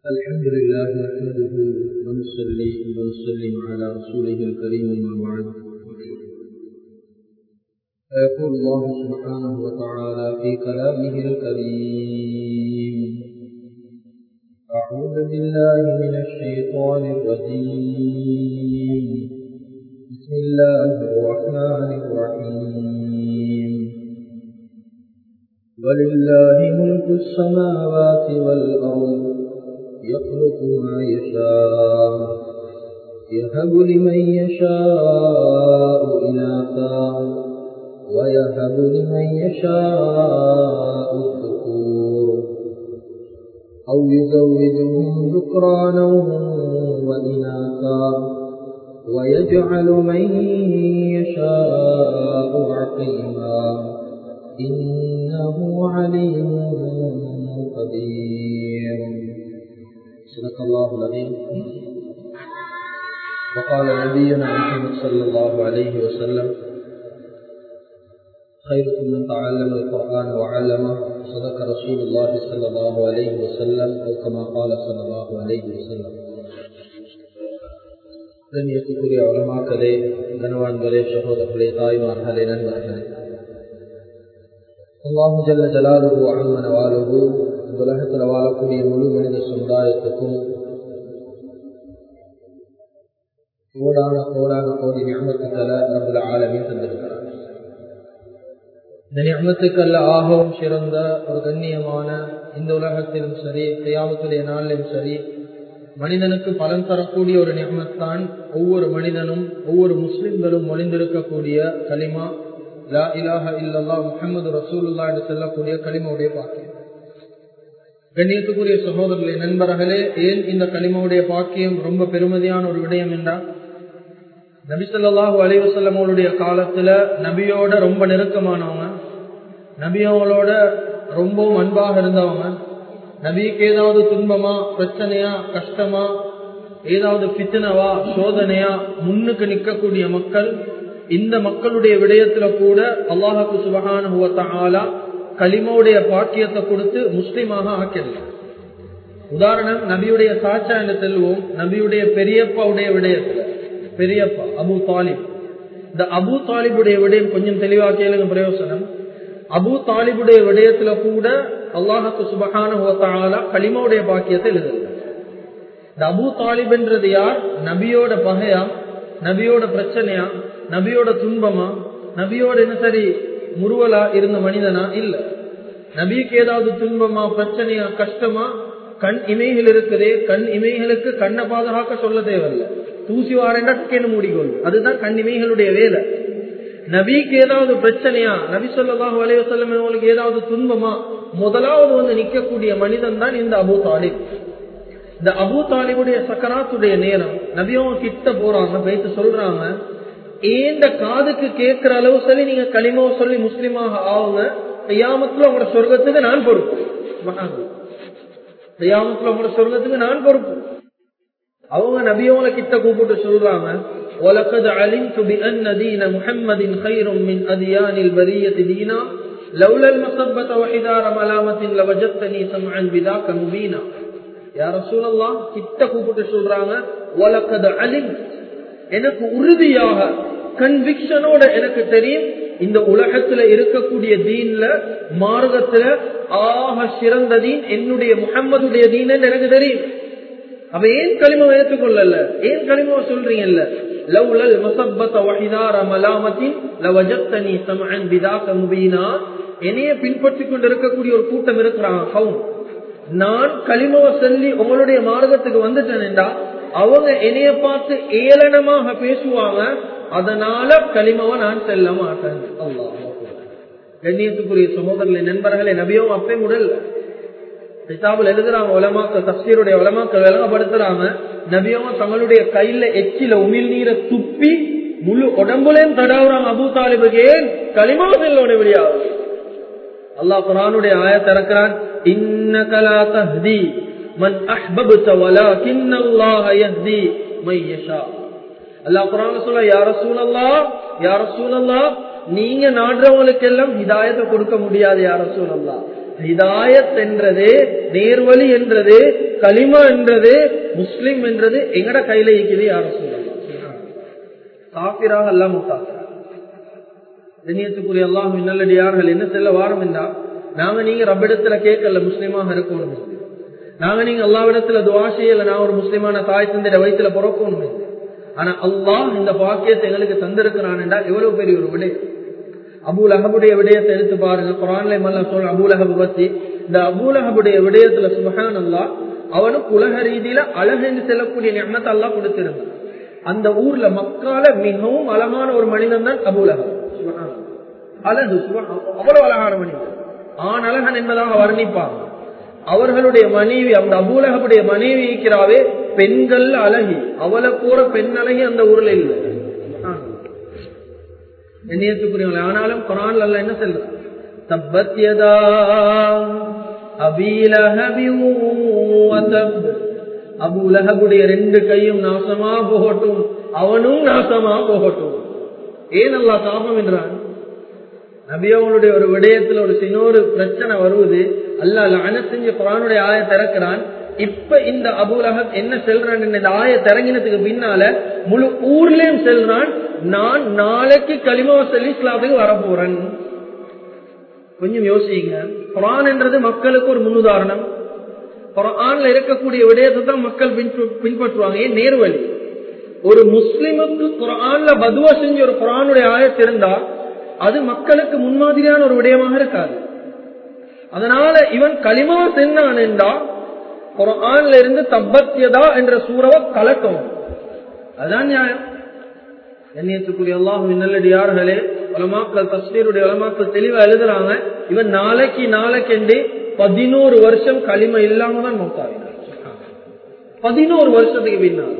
الحمد لله نحمده ونصلي ونسلم على رسوله الكريم أما بعد فيقول الله سبحانه وتعالى في كلامه الكريم أعوذ بالله من الشيطان الرجيم بسم الله الرحمن الرحيم ولله ملك السماوات والأرض يخلق ما يشاء يهب لمن يشاء إناثا ويهب لمن يشاء الذكور أو يزوجهم ذكرانا وإناثا ويجعل من يشاء عقيما إنه عليم قدير. صدق الله العظيم. وقال نبينا محمد صلى الله عليه وسلم خيركم من تعلم القرآن وعلمه. صدق رسول الله صلى الله عليه وسلم أو كما قال صلى الله عليه وسلم. கண்ணியத்துக்குரிய உலமாக்களே, கனவான்களே, சகோதரர்களே, தாய்மார்களே, நண்பர்களே, அல்லாஹு ஜல்ல ஜலாலுஹு அம்ம நவாலுஹு உலகத்தில் வாழக்கூடிய முழு மனித சமுதாயத்துக்கும் கோடான கோடி நியமத்துக்களை ரப்பல் ஆலமீன் தந்திருக்கிறார். இந்த நியமத்துக்கள் ஆகவும் சிறந்த ஒரு கண்ணியமான இந்த உலகத்திலும் சரி, கியாமத்துடைய நாளிலும் சரி, மனிதனுக்கு பலன் தரக்கூடிய ஒரு நியமத்தான் ஒவ்வொரு மனிதனும் ஒவ்வொரு முஸ்லிம்களும் மொழிந்திருக்கக்கூடிய கலிமா லா இலாஹ இல்லல்லாஹ் முஹம்மது ரசூலுல்லாஹ் என்று சொல்லக்கூடிய கலிமாவுடைய பாக்கியம். கண்ணியத்துக்குரிய சகோதரர்களே, நண்பர்களே, ஏன் இந்த கலிமாவுடைய பாக்கியம் ரொம்ப பெருமதியான ஒரு விடயம் என்றால், நபி ஸல்லல்லாஹு அலைஹி வஸல்லம் அவருடைய காலத்துல நபியோட ரொம்ப நெருக்கமானவங்க, நபியோட ரொம்பவும் அன்பாக இருந்தவங்க, நபிக்கு ஏதாவது துன்பமா, பிரச்சனையா, கஷ்டமா, ஏதாவது பித்னவா, சோதனையா முன்னுக்கு நிற்கக்கூடிய மக்கள், இந்த மக்களுடைய விடயத்துல கூட அல்லாஹ்வு சுப்ஹானஹு வ தஆலா கலிமாவுடைய பாக்கியத்தை கொடுத்து முஸ்லிமாக ஆக்கிடலாம். உதாரணம், நபியுடைய சாச்சா என்று செல்வோம். நபியுடைய பெரியப்பாவுடைய விடயத்துல பெரியப்பா அபு தாலிப், இந்த அபு தாலிபுடைய விடயம் கொஞ்சம் தெளிவாக கேளுங்க, பிரயோசனம். அபு தாலிபுடைய விடயத்துல கூட அல்லாஹ்வு சுப்ஹானஹு வ தஆலா கலிமாவுடைய பாக்கியத்தை எழுதலாம். இந்த அபு தாலிப் என்றது யார்? நபியோட பகையா, நபியோட பிரச்சனையா, நபியோட துன்பமா, நபியோட என்ன சரி முருவலா இருந்த மனிதனா? இல்ல. நபிக்கு ஏதாவது துன்பமா, பிரச்சனையா, கஷ்டமா, கண் இமைகள் இருக்குதே, கண் இமைகளுக்கு கண்ணை பாதுகாக்க சொல்ல தேவையில்லை. தூசி வாரேன்னு மூடிக்கொள்ளும், அதுதான் கண் இமைகளுடைய வேலை. நபிக்கு ஏதாவது பிரச்சனையா, நபி ஸல்லல்லாஹு அலைஹி வஸல்லம் அவங்களுக்கு ஏதாவது துன்பமா, முதலாவது வந்து நிற்கக்கூடிய மனிதன் தான் இந்த அபு தாலிப். இந்த அபு தாலிபுடைய சக்கராத்துடைய நேரம் நபியவங்க கிட்ட போறாங்க, போயிட்டு சொல்றாங்க, ஏந்த காதுக்கு கேட்கிற அளவு சொல்லி நீங்க கலிமாவை சொல்லி முஸ்லிமாக ஆகுங்க, கியாமத்துல உங்களோட சொர்க்கத்துக்கு நான் பொறுப்பு, கியாமத்துல உங்களோட சொர்க்கத்துக்கு நான் பொறுப்பு. அவங்க நபியவங்கள கிட்ட கூப்பிட்டு சொல்றாங்க, وَلَقَدْ عَلِمْتُ بِأَنَّ دِينَ مُحَمَّدٍ خَيْرٌ مِنْ أَدْيَانِ الْبَرِيَّةِ دِينًا لَوْلَا الْمَصَبَّةَ وَحِذَارَ مَلَامَةٍ لَوَجَدْتَنِي سَمْعًا بِذَاكَ مُبِينًا. யா ரசூலல்லாஹ், கிட்ட கூப்பிட்டு சொல்றாங்க, وَلَقَدْ عَلِمْتُ, எனக்கு உறுதியாக கன்விக்ஷனோட எனக்கு தெரியும், இந்த உலகத்துல இருக்கக்கூடிய தீன்ல, மார்க்கத்துல ஆக சிறந்த தீன் என்னுடைய முஹம்மதுடைய தீன் எனக்கு தெரியும். அவ ஏன் கலிமாவை ஏற்றுக்கொள்ளல? ஏன் கலிமாவை சொல்றீங்கல்ல? லவ்லல் மஸப்பத வஹிதார மலாமத்தின் லவஜத்தனி சம்அன் பிதாக முபீனா. என்னைய பின்பற்றிக் கொண்டு இருக்கக்கூடிய ஒரு கூட்டம் இருக்கிறாங்க, கவும். நான் கலிமாவை சொல்லி உங்களுடைய மார்க்கத்துக்கு வந்துட்டேன்டா அவங்க என்னைய பார்த்து ஏளனமாக பேசுவாங்க, அதனால கலிமாவை நான் செல்ல மாட்டேன். அல்லாஹ் கண்ணியத்துக்குரிய சகோதரர்களே, நண்பர்களே, நபியும் அப்பே முடல்ல கிதாபுல் எழுதுறாங்க, உலமாக்கள், தஃசீருடைய உலமாக்கள் விளங்கப்படுத்துறாங்க, நபியும் தங்களுடைய கையில எச்சில உமிழ் நீரை துப்பி முழு உடம்புலையும் தடாவுறாங்க அபூ தாலிபுக்கு. ஏன் கலிமாவை செல்லோட விடியாது? அல்லாஹ் குர்ஆனுடைய ஆயத்தை இறக்குறான், இன்னக லா தஹ்தி மன் அஹ்பப்த வலாகின்னல்லாஹ யஹ்தி மை யஷா. அல்லாஹ் குர்ஆன்ல சொல்ல, யா ரசூலல்லாஹ், யா ரசூலல்லாஹ், நீங்க நாடுறவங்களுக்கு எல்லாம் ஹிதாயத்தை கொடுக்க முடியாது யா ரசூலல்லாஹ். ஹிதாயத் என்றது, நேர்வழி என்றது, கலிமா என்றது, முஸ்லிம் என்றது எங்கட கையில இருக்குது. யார சொல்லலாம் காபிராக அல்ல முத்தாக்கிறார். கண்ணியத்துக்குரிய அல்லாஹ்வின் நல்லடியார்கள் என்ன செல்ல வாரம் என்றா, நாங்க நீங்க ரப்பிடத்துல கேட்கல முஸ்லிமாக இருக்கணும், நாங்க நீங்க அல்லாஹ்விடத்துல துஆ செய்யல நான் ஒரு முஸ்லிமான தாய் தந்தைய வயிற்றுல பிறக்கணும். ஆனா அல்லாஹ் இந்த பாக்கியத்தை எங்களுக்கு தந்திருக்கிறான் என்றா எவ்வளவு பெரிய ஒரு விடயம். அபூ லஹபுடைய விடயத்தை எடுத்து பாருங்க. குர்ஆன்ல அல்லாஹ் சொல்ற அபூ லஹப் பத்தி, இந்த அபூ லஹபுடைய விடயத்துல சுப்ஹானல்லாஹ், அவனுக்கு உலக ரீதியில அழகு செல்லக்கூடிய நிஅமத் அல்லாஹ் கொடுத்திருந்தான். அந்த ஊர்ல மக்கால மிகவும் அழகான ஒரு மனிதன் தான் அபூ லஹப். அழகு அவ்வளவு அழகான மனிதன், ஆண் அழகன் என்பதாக வர்ணிப்பாங்க. அவர்களுடைய மனைவி, அந்த அபூ லஹபுடைய மனைவி இருக்கிறாவே பெண்கள் அழகி, அவளை போற பெண் அழகி அந்த ஊர்ல இல்லை. எண்ணியத்துக்குரியவங்களே, ஆனாலும் குர்ஆன்ல அல்லாஹ் என்ன சொல்றான், தப்பத் யதா அபீ லஹபி வ தப், அபூ லஹபுடைய ரெண்டு கையும் நாசமா போகட்டும், அவனும் நாசமா போகட்டும். ஏன் அல்லாஹ் சாபம் என்றான்? நபி அவங்களுடைய ஒரு விடயத்துல ஒரு சின்னொரு பிரச்சனை வருவது, அல்லாஹ் லஅனத் செஞ்சு குர்ஆனுடைய ஆயத்தை இறக்குறான். இப்ப இந்த அபூ லஹப் என்ன செல்றான், இந்த ஆயத்தை இறங்கினதுக்கு பின்னால முழு ஊர்லயும் செல்றான், நான் நாளைக்கு கலிமா சொல்லி இஸ்லாத்துக்கு வரப்போறேன். கொஞ்சம் யோசிங்க. குர்ஆன் என்றது மக்களுக்கு ஒரு முன்னுதாரணம். குர்ஆன்ல இருக்கக்கூடிய விடயத்தை தான் மக்கள் பின்பற்றுவாங்க. ஏன்? நேர்வழி. ஒரு முஸ்லிமுக்கு குர்ஆன்ல பதுவா செஞ்ச ஒரு குர்ஆனுடைய ஆயத்து இருந்தா அது மக்களுக்கு முன்மாதிரியான ஒரு விடயமாக இருக்காது. அதனால இவன் கலிமா சென்னான் என்றா குர்ஆன்ல இருந்து தப்பத் யதா என்ற சூறாவை கலட்டும். அதுதான் நியாயம். கண்ணியத்துக்குரிய அல்லாஹ்வின் நல்லடியார்களே, உலமாக்கள், தஃசீருடைய உலமாக்கள் தெளிவா எழுதுறாங்க, இவன் நாளைக்கு என்று 11 வருஷம் கலிமா இல்லாம தான் மௌத்தாவினார். 11 வருஷத்துக்கு பின்னால்.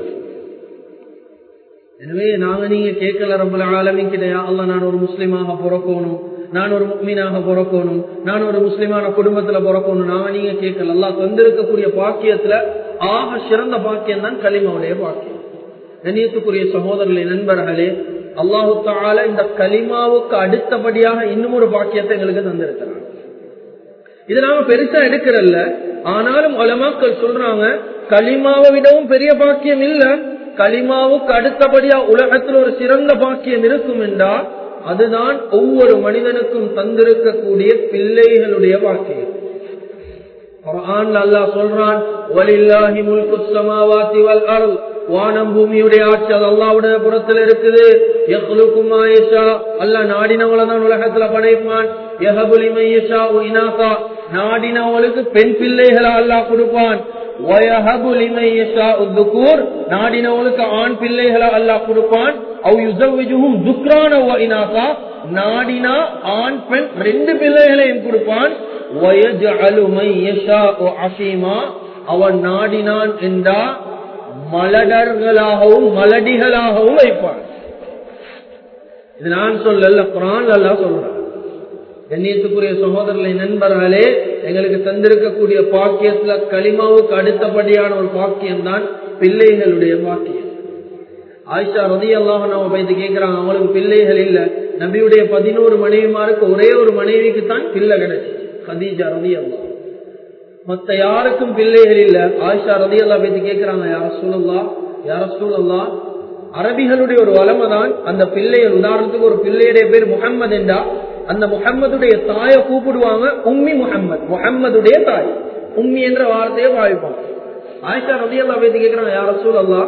எனவே நாங்க நீங்க கேட்கல ரப்பல் ஆலமீன் கிட்ட, யா அல்லாஹ் நான் ஒரு முஸ்லிமாக பிறக்கணும், நான் ஒரு முஃமினாக பிறக்கணும், நான் ஒரு முஸ்லிமான குடும்பத்துல பிறக்கணும். நாங்க நீங்க கேட்கல. அல்லாஹ் தந்திருக்கக்கூடிய பாக்கியத்துல ஆக சிறந்த பாக்கியம் தான் கலிமாவுடைய பாக்கியம். கண்ணியத்துக்குரிய சகோதரர்களே, நண்பர்களே, அல்லாஹு தஆலா இந்த கலிமாவுக்கு அடுத்தபடியாக இன்னும் ஒரு பாக்கியத்தை எங்களுக்கு தந்திருக்கிறார். இது நாம பெருசா எடுக்கிறல்ல, ஆனாலும் உலமாக்கள் சொல்றாங்க கலிமாவை விடவும் பெரிய பாக்கியம் இல்ல, கலிமாவுக்கு அடுத்தபடியா உலகத்தில் ஒரு சிறந்த பாக்கியம் இருக்கும் என்றால் அதுதான் ஒவ்வொரு மனிதனுக்கும் தந்திருக்கக்கூடிய பிள்ளைகளுடைய பாக்கியம். குர்ஆன்ல அல்லாஹ் சொல்றான், வலில்லாஹி முல்குஸ் ஸமாவாதி வல் அர்த், வானம் பூமியுடைய ஆட்சி அது அல்லாஹ்வுடைய புறத்தில் இருக்குது. யக்லுகு மா யஷா, அல்லாஹ் நாடினவளை தான் உலகத்துல படைப்பான். யஹபு லிமன் யஷாஉ இனாஸா, நாடினவளுக்கு பெண் பிள்ளைகளை அல்லாஹ் கொடுப்பான். வயஹபு லிமன் யஷாஉ ذுகூர், நாடினவளுக்கு ஆண் பிள்ளைகளை அல்லாஹ் கொடுப்பான். அவ் யுஸவ்விஜுஹும் ذுக்ரான வ இனாஸா, நாடினா ஆண் பெண் ரெண்டு பிள்ளைகளையும் கொடுப்பான். வயஜஅலு மன் யஷாஉ அஸீமா, அவன் நாடினான் என்றா மலடர்களாகவும் மலடிகளாகவும் வைப்பான். இது நான் சொல்லல, குர்ஆன் அல்லாஹ் சொல்றான். கண்ணியத்துக்குரிய சகோதரர்களே, நண்பர்களே, எங்களுக்கு தந்திருக்கக்கூடிய பாக்கியத்துல கலிமாவுக்கு அடுத்தபடியான ஒரு பாக்கியம் தான் பிள்ளைகளுடைய பாக்கியம். ஆயிஷா ரலியல்லாஹு அன்ஹா போய் கேட்கிறாங்க, அவங்களுக்கு பிள்ளைகள் இல்ல. நபியுடைய 11 மனைவிமாருக்கு ஒரே ஒரு மனைவிக்கு தான் பிள்ளை கிடைச்சு, கதீஜா ரலியல்லாஹு. மத்த யாருக்கும் பிள்ளைகள் இல்ல. ஆயிஷா ரலியல்லாஹு போய் கேட்கிறாங்க, யா ரசூலல்லாஹ், யா ரசூலல்லாஹ், அரபிகளுடைய ஒரு வளமை தான் அந்த பிள்ளைகள், உதாரணத்துக்கு ஒரு பிள்ளையுடைய பேர் முஹம்மது என்றா அந்த முஹம்மதுடைய தாயை கூப்பிடுவாங்க உம்மி முஹம்மது, முஹம்மதுடைய தாய். உம்மி என்ற வார்த்தையை பாவிப்பாங்க. ஆயிஷா ரலியல்லாஹு அன்ஹா கேக்குறாங்க, யா ரசூலல்லாஹ்,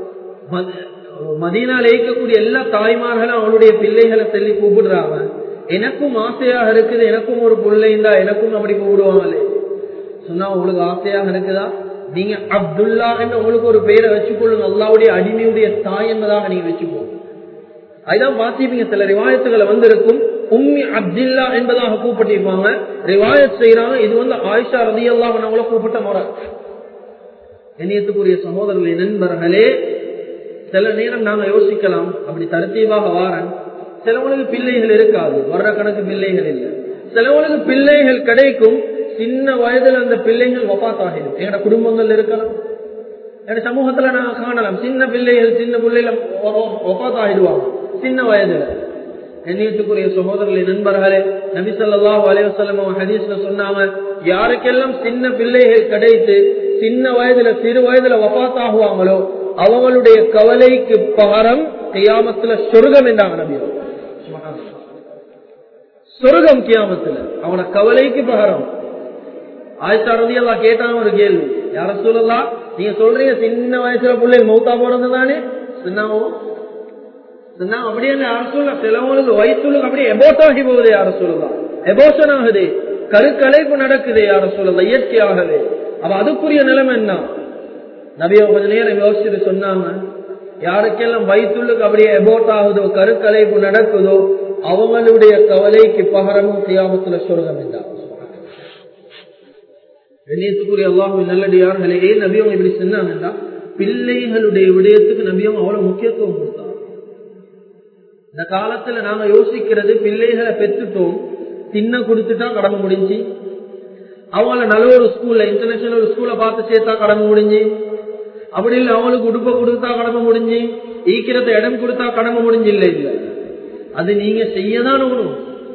மதீனால இருக்கக்கூடிய எல்லா தாய்மார்களும் அவளுடைய பிள்ளைகளை சொல்லி கூப்பிடுறாங்க, எனக்கும் ஆசையாக இருக்குது, எனக்கும் ஒரு பிள்ளைந்தா எனக்கும் அப்படி கூப்பிடுவாங்களே. சொன்னா உங்களுக்கு ஆசையாக இருக்குதா, நீங்க அப்துல்லா என்று உங்களுக்கு ஒரு பெயரை வச்சுக்கொள்ளுங்க, அல்லாஹ்வுடைய அடிமையுடைய தாய் என்பதாக நீங்க வச்சுக்கோங்க. அதுதான் பாத்திப்பீங்க, சில ரிவாயத்துகளை வந்திருக்கும் உம்மி அப்துல்லா என்பதாக கூப்பிட்டிருப்பாங்க. ரிவாயத் செய்யறாங்க, இது ஆயிஷா ரலியல்லாஹு அன்ஹா கூப்பிட்ட முறை. கண்ணியத்துக்குரிய சகோதரர்களே, நண்பர்களே, சில நேரம் நாங்க யோசிக்கலாம், அப்படி தரத்தீவாக வாரன், சிலவனுக்கு பிள்ளைகள் இருக்காது, வர்ற கணக்கு பிள்ளைகள் இல்லை. சிலவனுக்கு பிள்ளைகள் கிடைக்கும், சின்ன வயதுல அந்த பிள்ளைகள் வஃபாத் ஆகிடும். எங்கட குடும்பங்கள் இருக்கலாம், எங்க சமூகத்துல நாங்க காணலாம், சின்ன பிள்ளைகள் வஃபாத் ஆகிடுவாங்க சின்ன வயதுல. கண்ணியத்துக்குரிய சகோதரர்களே, நண்பர்களே, நபி ஸல்லல்லாஹு அலைஹி வஸல்லம் ஹதீஸ்ல சொன்னாங்க, யாருக்கெல்லாம் சின்ன பிள்ளைகள் கிடைத்து சின்ன வயதுல சிறு வயதுல வஃபாத் ஆகுவாங்களோ அவங்களுடைய கவலைக்கு பகரம் கியாமத்துல சொர்க்கம் என்றாங்க நபி. சொர்க்கம் கியாமத்துல அவன கவலைக்கு பகரம். ஆயிஷா ரலியல்லாஹு கேட்டாங்க ஒரு கேள்வி, யா ரசூலல்லாஹ், நீங்க சொல்றீங்க சின்ன வயசுல பிள்ளை மௌத்தா போறது தானே? சொன்னாங்க அப்படியே அரசுல சிலவங்களுக்கு வயசுக்கு அப்படியே எபோட் ஆகி போகுது, யார சொல்லலாம் எபோஷன் ஆகுது, கருக்கலைப்பு நடக்குது, யார சொல்லலாம் இயற்கையாகவே. அப்ப அதுக்குரிய நிலைமை என்ன? நபியோ கொஞ்ச நேரம் யோசிச்சுட்டு சொன்னாங்க, யாருக்கெல்லாம் வயிற்றுக்கு அப்படியே எபோட் ஆகுதோ கருக்கலைப்பு நடக்குதோ அவங்களுடைய கவலைக்கு பகரமும் கியாமத்துல சொர்க்கம் என்றார். கண்ணியத்துக்குரிய அல்லாஹ்வின் நல்லடியார்களே, நபியவங்க இப்படி சொன்னாங்கன்னா பிள்ளைகளுடைய விடயத்துக்கு நபியவங்க அவ்வளவு முக்கியத்துவம் கொடுத்தாங்க. இந்த காலத்துல நாங்க யோசிக்கிறது, பிள்ளைகளை பெற்றுட்டோம், தின்ன கொடுத்துட்டா கடமை முடிஞ்சு, அவங்கள நல்ல ஒரு ஸ்கூல்ல இன்டர்நேஷனல் ஸ்கூல்ல பார்த்து சேர்த்தா கடமை முடிஞ்சு, அப்படி இல்லை அவங்களுக்கு உடுப்ப கொடுத்தா கடமை முடிஞ்சு, ஈக்கிறத இடம் கொடுத்தா கடமை முடிஞ்சு. இல்லை இல்லை, அது நீங்க செய்யதான் ஒண்ணும்.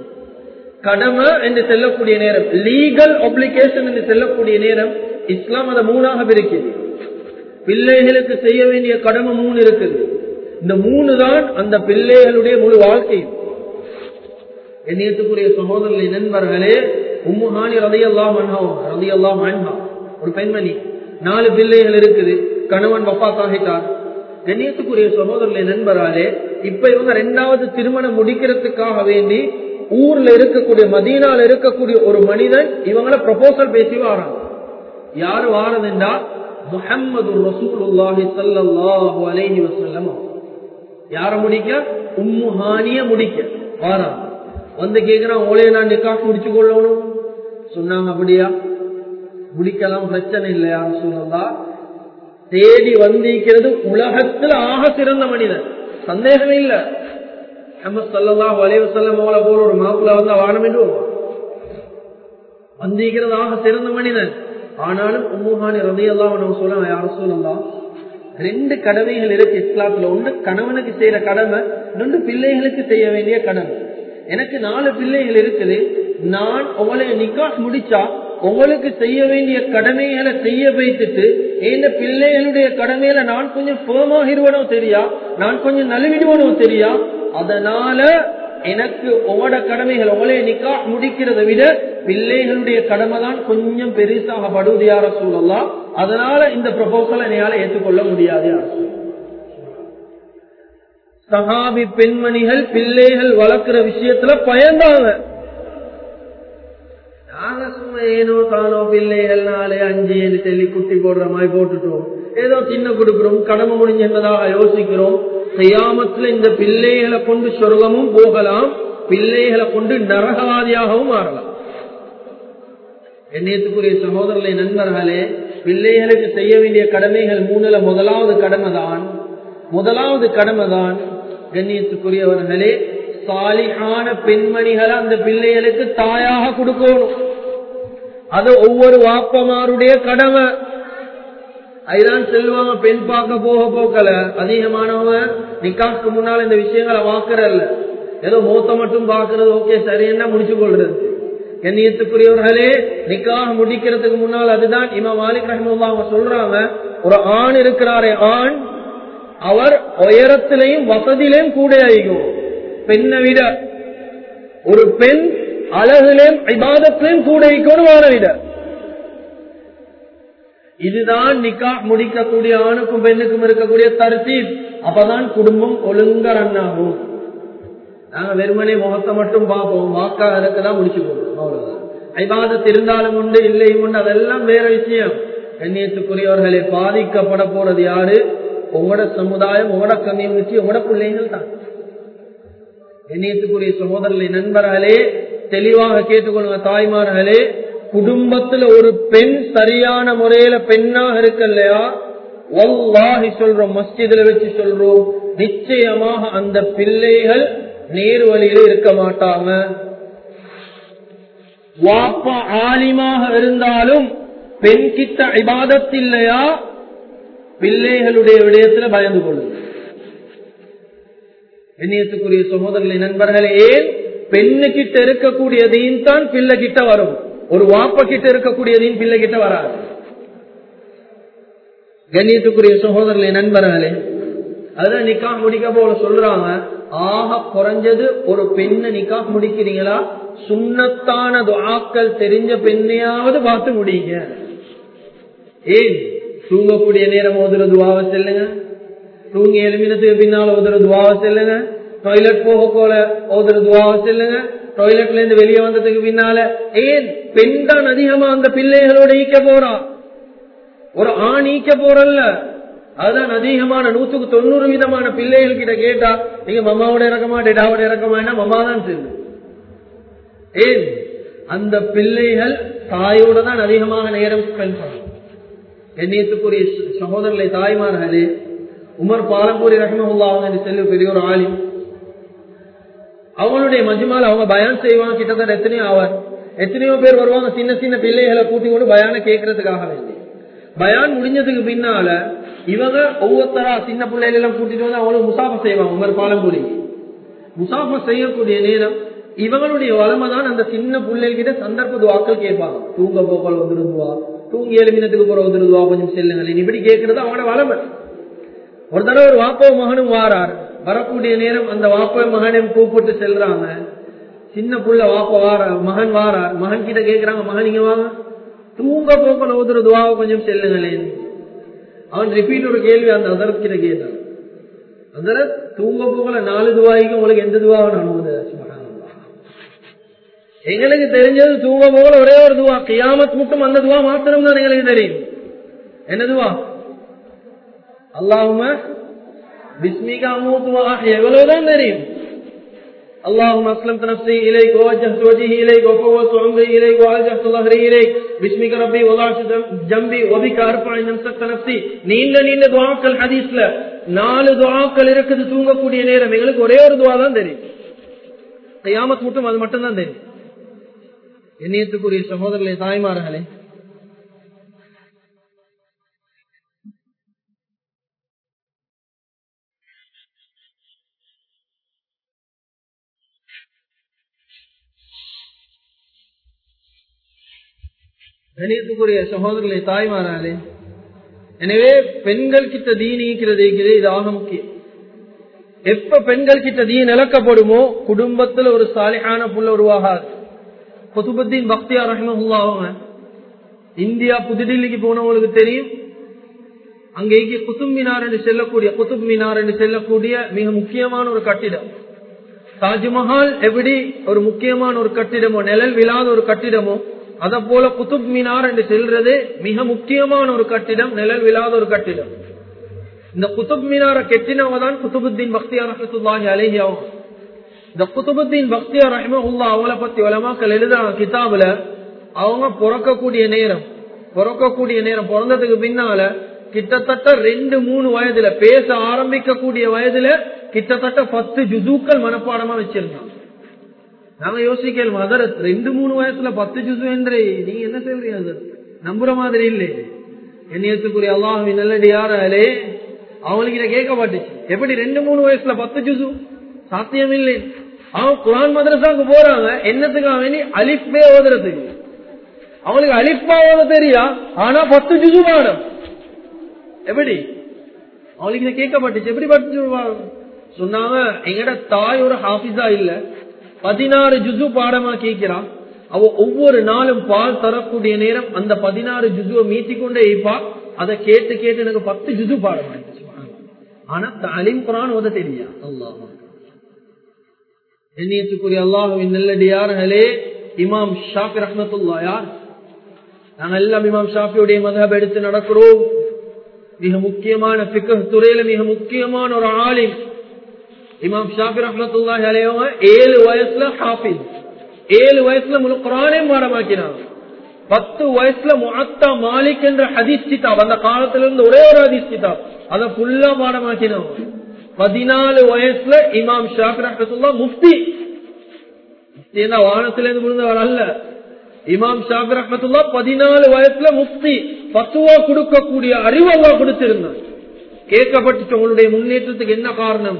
கடமை என்று செல்லக்கூடிய நேரம், லீகல் ஒப்ளிகேஷன் என்று செல்லக்கூடிய நேரம், இஸ்லாம் அதை 3ஆக பிரிக்குது. பிள்ளைகளுக்கு செய்ய வேண்டிய கடமை 3 இருக்குது. இந்த 3 தான் அந்த பிள்ளைகளுடைய முழு வாழ்க்கை. எண்ணியத்துக்குரிய சகோதரர்களே, நண்பர்களே, உம்மு ஹானி ரலியல்லாஹு அன்ஹா ஒரு பெண்மணி, 4 பிள்ளைகள் இருக்குது, கணவன் வஃபாத் ஆகிட்டார். எண்ணியத்துக்குரிய சகோதரர்களே, நண்பர்களே, இப்ப இவங்க 2வது திருமணம் முடிக்கிறதுக்காக வேண்டி ஊர்ல இருக்கக்கூடிய மதீனால இருக்கக்கூடிய ஒரு மனிதன் இவங்களை ப்ரொபோசல் பேசி வாராங்க. யாரு வாரதுண்டா? முஹம்மது ரசூலுல்லாஹி ஸல்லல்லாஹு அலைஹி வஸல்லம். யார முடிக்க? உம்மு ஹானிய முடிக்க வாராங்க. வந்து கேக்குறான், ஓலையை நான் நிக்காஹ் முடிச்சு கொள்ளணும். சொன்னாங்க, அப்படியா முடிக்கலாம், பிரச்சனை இல்லையா ரசூலுல்லாஹ். தேடி வந்திருக்கிறது உலகத்துல ஆக சிறந்த மனிதன், சந்தேகமே இல்ல. முஹம்மது ஸல்லல்லாஹு அலைஹி வஸல்லம் போல ஒரு மாப்பிள்ளை வந்தா வானம் என்று வந்திருக்கிறது ஆக சிறந்த மனிதன். ஆனாலும் உம்மு ஹானி ரலியல்லாஹு அன்ஹா சொல்றாங்க, யா ரசூலல்லாஹ், 2 கடமைகள் இருக்கு இஸ்லாத்துல. ஒன்று கணவனுக்கு செய்யற கடமை, இன்னொன்று பிள்ளைகளுக்கு செய்ய வேண்டிய கடமை. எனக்கு 4 பிள்ளைகள் இருக்குது, நான் உங்களை நிக்காஹ் முடிச்சா உங்களுக்கு செய்ய வேண்டிய கடமைகளை செய்ய வைத்துட்டு இந்த பிள்ளைகளுடைய கடமையில நான் கொஞ்சம் ஃபேமாகிடுவனோ தெரியா, நான் கொஞ்சம் நழுவிடுவனோ தெரியா, அதனால எனக்கு உங்களோட கடமைகள் உங்களே நிக்காஹ் முடிக்கிறத விட பிள்ளைகளுடைய கடமை தான் கொஞ்சம் பெருசாக படுவது, யா ரசூலல்லாஹ். அதனால இந்த ப்ரொபோசலை என்னால ஏற்றுக்கொள்ள முடியாது. சஹாபி பெண்மணிகள் பிள்ளைகள் வளர்க்கிற விஷயத்துல பயந்தாங்க. நாங்க சும்மா ஏனோ தானோ பிள்ளைகள் 4 5 சொல்லி குட்டி போடுற மாதிரி போட்டுட்டோம், ஏதோ சின்ன கொடுக்கிறோம், கடமை முடிஞ்சதாக யோசிக்கிறோம். கியாமத்துல இந்த பிள்ளைகளை கொண்டு சொர்க்கமும் போகலாம், பிள்ளைகளை கொண்டு நரகவாதியாகவும் மாறலாம். எண்ணத்துக்குரிய சகோதரர்களே, நண்பர்களே, பிள்ளைகளுக்கு செய்ய வேண்டிய கடமைகள் 3ல முதலாவது கடமை தான் கண்ணியத்துக்குரியவர்களே, சாலிஹான பெண்மணிகளை அந்த பிள்ளைகளுக்கு தாயாக கொடுக்கணும். அது ஒவ்வொரு வாப்பமாருடைய கடமை. அதுதான் செல்வாங்க, பெண் பார்க்க போகல அதிகமானவங்க நிக்காஹ்க்கு முன்னால் இந்த விஷயங்களை வாக்குறல்ல, ஏதோ மூத்த மட்டும் பாக்குறது, ஓகே சரி என்ன முடிச்சு கொள்றது. கண்ணியத்துக்குரியவர்களே, நிக்காஹ் முடிக்கிறதுக்கு முன்னால் அதுதான் இமாம் மாலிக் ரஹ்மத்துல்லாஹி அவங்க சொல்றாங்க, ஒரு ஆண் இருக்கிறாரே, ஆண் அவர் உயரத்திலையும் வசதியிலையும் கூட ஆகும் பெண்ணை விட, ஒரு பெண் அழகிலையும் இபாதத்திலையும் கூட ஆகும் ஆணை விட. இதுதான் நிக்காஹ் முடிக்கக்கூடிய ஆணுக்கும் பெண்ணுக்கும் இருக்கக்கூடிய தர்தீப். அப்பதான் குடும்பம் ஒழுங்கா ரன் ஆகும். நாங்க வெறுமனே முகத்தை மட்டும் பார்ப்போம், வாக்கா இருக்கதான் முடிச்சு போடுவோம், அவ்வளவுதான். இபாதத் இருந்தாலும் உண்டு இல்லையும் உண்டு, அதெல்லாம் வேற விஷயம். கண்ணியத்துக்குரியவர்களே, பாதிக்கப்பட போறது யாரு? உங்களோட சமுதாயம், உங்களோட கம்யூனிட்டி, உங்களோட பிள்ளைகள் தான். கண்ணியத்துக்குரிய சகோதரர்களே, நண்பர்களே, தெளிவாக கேட்டுக்கொள்ளுங்க தாய்மார்களே, குடும்பத்துல ஒரு பெண் சரியான முறையில பெண்ணாக இருக்கலையா, வல்லாஹி சொல்றோம், மஸ்ஜிதுல வச்சு சொல்றோம், நிச்சயமாக அந்த பிள்ளைகள் நேர் வழியில இருக்க மாட்டாங்க. வாப்பா ஆலிமாக இருந்தாலும் பெண் கிட்ட இபாதத் இல்லையா, பிள்ளைகளுடைய விடயத்துல பயந்து கொள்ளும். எண்ணியத்துக்குரிய சகோதரர்களை நண்பர்களே, ஏன் பெண்ணு கிட்ட இருக்கக்கூடிய தீன் தான் பிள்ளை கிட்ட வரும். ஒரு வாப்ப கிட்ட இருக்கக்கூடிய தீன் பிள்ளை கிட்ட வராது. கண்ணியத்துக்குரிய சகோதரர்களை நண்பர்களே, அதுதான் நிக்காஹ் முடிக்க போல சொல்றாங்க, ஆக குறைஞ்சது ஒரு பெண்ணை நிக்காஹ் முடிக்கிறீங்களா சுன்னத்தான துஆக்கள் தெரிஞ்ச பெண்ணையாவது பார்த்து முடியுங்க. ஏன் தூங்கக்கூடிய நேரம் ஓதுற துஆவை செல்லுங்க, தூங்கி எழுமினத்துக்கு பின்னால ஓதுற துஆவை செல்லுங்க, டாய்லெட் போக போல ஓதுற துஆவை செல்லுங்க, டாய்லெட்ல இருந்து வெளியே வந்ததுக்கு பின்னால. ஏன் பெண் தான் அதிகமா அந்த பிள்ளைகளோட ஈக்க போறா, ஒரு ஆண் ஈக்க போறல்ல. அதுதான் அதிகமான 190% பிள்ளைகள் கிட்ட கேட்டா, நீங்க மம்மாவோட இறக்கமா டேடாவோட இறக்கமா, மம்மா தான் செல்லு. ஏன் அந்த பிள்ளைகள் தாயோட தான் அதிகமாக நேரம் ஸ்பெண்ட் பண்ணும். எண்ணியத்துக்குரிய சகோதரர்களை தாய்மார்களே, உமர் பாலம்பூரி ரஹ்மத்துல்லாஹி என்று செல்லும் பெரிய ஒரு ஆலிம், அவங்களுடைய மஜ்மால அவங்க பயான் செய்வாங்க. கிட்டத்தட்ட எத்தனையோ பேர் வருவாங்க, சின்ன சின்ன பிள்ளைகளை கூட்டி கொண்டு பயான கேட்கறதுக்காக வேண்டி. பயான் முடிஞ்சதுக்கு பின்னால இவங்க ஒவ்வொருத்தரா சின்ன பிள்ளைகள் எல்லாம் கூட்டிட்டு வந்து அவங்களுக்கு முசாஃபா செய்வாங்க. உமர் பாலம்பூரி முசாஃபா செய்யக்கூடிய நேரம் இவங்களுடைய வளமை தான் அந்த சின்ன பிள்ளைகிட்ட சந்தர்ப்ப துவாக்கள் கேட்பாங்க. தூங்க போக்கல் வந்துருதுவா, தூங்கி எழுமினத்துக்கு போற வந்துருதுவா, கொஞ்சம் செல்லுங்கள், இப்படி கேட்கறது அவங்களோட வளமை. ஒரு தடவை ஒரு வாப்போ மகனும் வாரார். வரக்கூடிய நேரம் அந்த வாப்போ மகனையும் கூப்பிட்டு செல்றாங்க. சின்ன புள்ள வாப்ப மகன் வாரார். மகன் கிட்ட கேட்கிறாங்க, மகன் இங்க வாங்க, தூங்க போக்கல் ஓதுற துவாவை கொஞ்சம் செல்லுங்களேன். அவன் ரிப்பீட் ஒரு கேள்வி அந்த அதரத் கிட்ட கேட்டான், அதரத் தூங்க போக்கல 4 துவாய்க்கு உங்களுக்கு எந்த துவாவை நான் ஓதுறேன்? எங்களுக்கு தெரிஞ்சது தூங்க போகல ஒரே ஒரு துவா, கியாமத் மட்டும் அந்த துவா மாத்திரம் தான் எங்களுக்கு தெரியும். என்ன துவா? அல்லாஹும்ம பிஸ்மிகா அமூது வ அஹ்யா, எவ்வளவுதான் தெரியும். அல்லாஹும்ம அஸ்லம்து நஃப்ஸி இலைக வ வஜ்ஜஹ்து வஜ்ஹி இலைக வ ஃபவவ்து அம்ரி இலைக வ அல்ஜஹ்து ظهري இலைக பிஸ்மிக ரப்பி வ வதஅது ஜம்பி வ பிக அர்ஃபஅ நஃப்ஸக நஃப்ஸி. நீண்ட துஆக்கள் ஹதீஸ்ல 4 துஆக்கள் இருக்குது தூங்கக்கூடிய நேரம். எங்களுக்கு ஒரே ஒரு துஆ தான் தெரியும், கியாமத் மட்டும் அது மட்டும் தான் தெரியும். எண்ணியத்துக்குரிய சகோதரர்களே தாய்மார்களே, கணியத்துக்குரிய சகோதரர்களை தாய்மாராலே, எனவே பெண்கள் கிட்ட தீன் ஈக்கிறது இது ஆக முக்கியம். எப்ப பெண்கள் கிட்ட தீன் இழக்கப்படுமோ குடும்பத்துல ஒரு சாலிஹான புள்ள உருவாகாது. குதுபுத்தீன் பக்தியார் ரஹ்மத்துல்லாஹி அவங்க இந்தியா புதுடில்லிக்கு போனவங்களுக்கு தெரியும். அங்கே குதுப் மினார் என்று செல்லக்கூடிய மிக முக்கியமான ஒரு கட்டிடம். தாஜ்மஹால் எப்படி ஒரு முக்கியமான ஒரு கட்டிடமோ, நிழல் விழாத ஒரு கட்டிடமோ, அத போல குதுப் மினார் என்று செல்றது மிக முக்கியமான ஒரு கட்டிடம், நிழல் விழாத ஒரு கட்டிடம். இந்த குதுப் மினாரை கெட்டினவங்க தான் குதுபுத்தீன் பக்தியார் ரஹ்மத்துல்லாஹி அலைஹி அவங்க. இந்த குதுபுத்தீன் பக்தியார் ரஹ்மத்துல்லாஹி அவங்கள பத்தி உலமாக்கள் எழுதுறாங்க கிதாபுல. அவங்க பிறக்கக்கூடிய நேரம் பிறந்ததுக்கு பின்னால கிட்டத்தட்ட 2-3 வயதுல, பேச ஆரம்பிக்கக்கூடிய வயதுல கிட்டத்தட்ட 10 ஜுஸூக்கள் மனப்பாடமா வச்சிருந்தாங்க. நாங்க யோசிக்கலாம், அதர் 2-3 வயசுல 10 ஜுஸு என்று நீங்க என்ன சொல்றீங்க? அது நம்புற மாதிரி இல்லை. எண்ணியத்துக்குரிய அல்லாஹ்வின் நல்லடியார்களே, அவங்களுக்கு இதை கேட்கப்பட்டுச்சு, எப்படி 2-3 வயசுல 10 ஜுஸு? சாத்தியம் இல்லை. அவங்க குர்ஆன் மதரசாவுக்கு போறாங்க, என்னத்துக்காக வேண்டி? அலிஃப் பே ஓதுறதுக்கு. அவங்களுக்கு அலிஃப் பா ஓத தெரியா, ஆனா 10 ஜுஸு பாடம். எப்படி அவங்களுக்கு இதை கேட்கப்பட்டுச்சு? எப்படி 10 ஜுஸு சொன்னாங்க? எங்கட தாய் ஒரு ஹாஃபிஸா இல்ல, 16 ஜுஸு பாடமா கேட்கிறான். அவ ஒவ்வொரு நாளும் பால் தரக்கூடிய நேரம் அந்த 16 ஜுஸுவை மீட்டிக்கொண்டே இருப்பா. அதை கேட்டு கேட்டு எனக்கு 10 ஜுஸு பாடம் ஆயிடுச்சு. ஆனா தலீம் குர்ஆன் ஓத தெரியா? அல்லாஹ். எண்ணியத்துக்குரிய அல்லாஹ்வின் நல்லடியார்களே, இமாம் ஷாஃபி ரஹ்மத்துல்லாஹி யார்? நாங்கள் எல்லாம் இமாம் ஷாஃபியுடைய மذهب எடுத்து நடக்கிறோம். மிக முக்கியமான ஃபிக்ஹ் துறையில மிக முக்கியமான ஒரு ஆலிம் இமாம் ஷாஃபி ரஹ்மத்துல்லாஹி அலைஹி. 7 வயசுல ஹாஃபிஸ், 7 வயசுல முழு குர்ஆனை பாடமாக்கினாங்க. 10 வயசுல முஅத்தா மாலிக் என்ற ஹதீஸ் கிதாப், அந்த காலத்திலிருந்து ஒரே ஒரு ஹதீஸ் கிதாப், அத ஃபுல்லா பாடமாக்கினாங்க. 14 வயசுல இமாம் ஷாஃபி ரஹ்மத்துல்லாஹி முஃப்தி. முஃப்தினா வானத்திலிருந்து விழுந்தவர் அல்ல. இமாம் ஷாஃபி ரஹ்மத்துல்லாஹி 14 வயசுல முஃப்தி, ஃபத்வா கொடுக்கக்கூடிய அறிவு அல்லாஹ் கொடுத்திருந்தார். கேட்கப்பட்டு உங்களுடைய முன்னேற்றத்துக்கு என்ன காரணம்?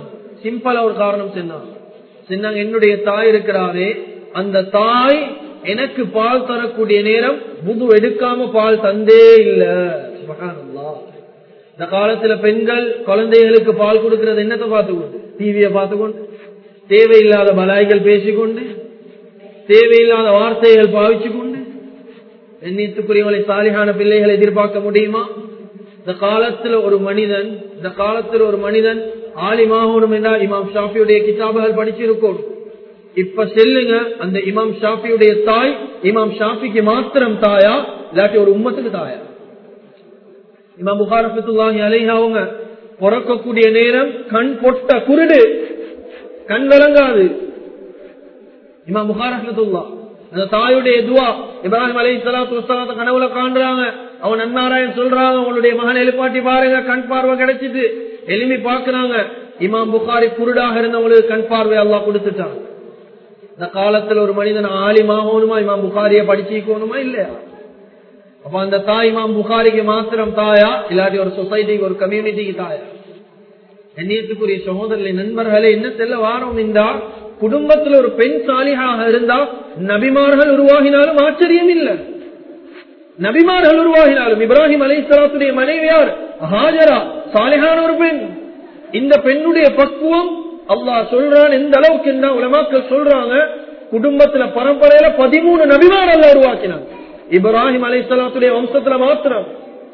சிம்பிளா ஒரு காரணம் சொன்னாங்க, என்னுடைய தாய் இருக்கிறாரே, அந்த தாய் எனக்கு பால் தரக்கூடிய நேரம் புது எடுக்காம பால் தந்தே இல்ல. சுப்ஹானல்லாஹ். இந்த காலத்துல பெண்கள் குழந்தைகளுக்கு பால் கொடுக்கிறது என்னத்தை பார்த்துக்கொண்டு, டிவியை பார்த்துக்கொண்டு, தேவையில்லாத பலாய்கள் பேசிக்கொண்டு, தேவையில்லாத வார்த்தைகள் பாவிச்சு கொண்டு எண்ணித்துக்குரியவங்களை சாலிகான பிள்ளைகளை எதிர்பார்க்க முடியுமா? இந்த காலத்துல ஒரு மனிதன் ஆலிமாகணும் என்றால் இமாம் ஷாஃபியுடைய கிதாபுகள் படிச்சிருக்கோம். இப்ப செல்லுங்க, அந்த இமாம் ஷாஃபியுடைய தாய் இமாம் ஷாஃபிக்கு மாத்திரம் தாயா, இல்லாட்டி ஒரு உம்மத்துக்கு தாயா? இமாம் புகாரி ரஹ்மத்துல்லாஹி அலைஹி அவங்க பிறக்கக்கூடிய நேரம் கண் பொட்ட குருடு, கண் விளங்காது. இமாம் புகாரி ரஹ்மத்துல்லாஹ் அந்த தாயுடைய துவா, இப்ராஹிம் அலைஹிஸ்ஸலாத்து வஸ்ஸலாம் கனவுல காண்றாங்க, அவன் நன்மாராயன் சொல்றாங்க, உங்களுடைய மகன் எழுப்பாட்டி பாருங்க, கண் பார்வை கிடைச்சிட்டு எலும்பி பாக்குறாங்க. இமாம் புகாரி குருடாக இருந்தவங்களுக்கு கண் பார்வை அல்லாஹ் கொடுத்துட்டாங்க. இந்த காலத்துல ஒரு மனிதன் ஆலிமாகணுமா, இமாம் புகாரிய படிச்சுக்கணுமா இல்லையா? அப்ப அந்த தாய் இமாம் புகாரிக்கு மாத்திரம் தாயா, இல்லாட்டி ஒரு சொசைட்டிக்கு ஒரு கம்யூனிட்டிக்கு தாயா? எண்ணியத்துக்குரிய சகோதரர்களை நண்பர்களே, என்ன செல்ல வாரம் என்றால், குடும்பத்தில் ஒரு பெண் சாலிஹாக இருந்தா நபிமார்கள் உருவாகினாலும் ஆச்சரியம் இல்லை. நபிமார்கள் உருவாகினாலும் இப்ராஹிம் அலைஹிஸ்ஸலாத்துடைய மனைவியார் ஹாஜரா சாலிஹான ஒரு பெண். இந்த பெண்ணுடைய பக்குவம் அல்லாஹ் சொல்றான் எந்த அளவுக்கு என்ன உலமாக்கள் சொல்றாங்க, குடும்பத்துல பரம்பரையில 13 நபிமார் அல்லாஹ் உருவாக்கினாங்க, இப்ராஹிம் அலைஹிஸ்ஸலாத்துடைய வம்சத்துல மாத்திரம்.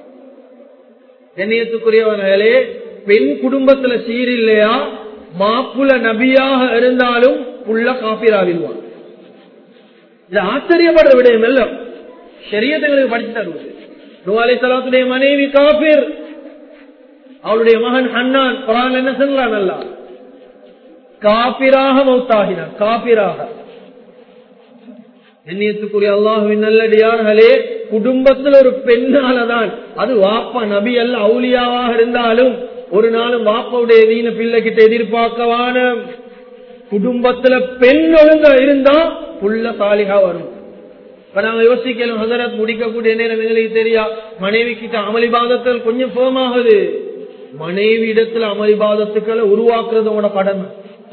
எண்ணியத்துக்குரியவர்களே, பெண் குடும்பத்துல சீரில்லையா, மாப்புல நபியாக இருந்தாலும் புள்ள காபிராவிடுவான். இது ஆச்சரியப்படுற விடயம் எல்லாம் ஷரியத்துகளுக்கு படிச்சு தருவது. நூஹ் அலைஹிஸ்ஸலாத்துடைய மனைவி காபிர், அவளுடைய மகன் ஹன்னான் குர்ஆன் என்ன சொல்றான், அல்லாஹ் காபிராக மௌத்தாகினார், காபிராக. எண்ணியத்துக்குரிய அல்லாஹ்வின் நல்லடியார்களே, குடும்பத்தில் ஒரு பெண்ணாலதான், அது வாப்பா நபி அல்ல அவுலியாவாக இருந்தாலும் ஒரு நாளும் வாப்பாவுடைய வீண பிள்ளைகிட்ட எதிர்பார்க்கவான. குடும்பத்துல பெண் ஒழுங்கா இருந்தா புள்ள சாலிகா வரும். இப்ப நாங்க யோசிக்கலாம், ஹஸரத் முடிக்கக்கூடிய நேரம் எங்களுக்கு தெரியா, மனைவி கிட்ட அமளிபாதத்தில் கொஞ்சம் ஃபேமாகுது. மனைவி இடத்துல அமளிபாதத்துக்களை உருவாக்குறதோட கடமை.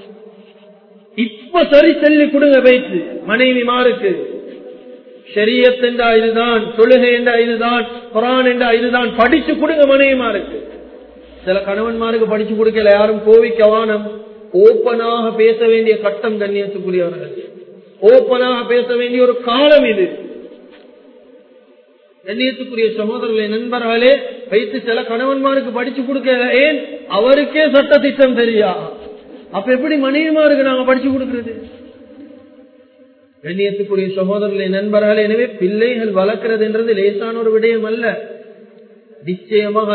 இப்ப சரி சொல்லி கொடுங்க வைத்து மனைவி மாருக்கு, ஷரியத் என்றா இதுதான், தொழுகை என்றா இதுதான், குர்ஆன் என்றா இதுதான், படிச்சு கொடுங்க மனைவி மாருக்கு. சில கணவன்மாருக்கு படிச்சு கொடுக்கல, யாரும் கோவிக்கவானம். ஓப்பனாக பேச வேண்டிய கட்டம் கண்ணியத்துக்குரியவர்கள், ஓப்பனாக பேச வேண்டிய ஒரு காலம் இது. கண்ணியத்துக்குரிய சகோதரர்களே நண்பர்களே, வைத்து சில கணவன்மாருக்கு படிச்சு கொடுக்கல, ஏன் அவருக்கே சட்ட திட்டம் தெரியா, அப்ப எப்படி மனைவிமாருக்கு நாங்க படிச்சு கொடுக்கிறது? கண்ணியத்துக்குரிய சகோதரர்களே நண்பர்களே, எனவே பிள்ளைகள் வளர்க்கிறது என்றது லேசான ஒரு விடயம் அல்ல. நிச்சயமாக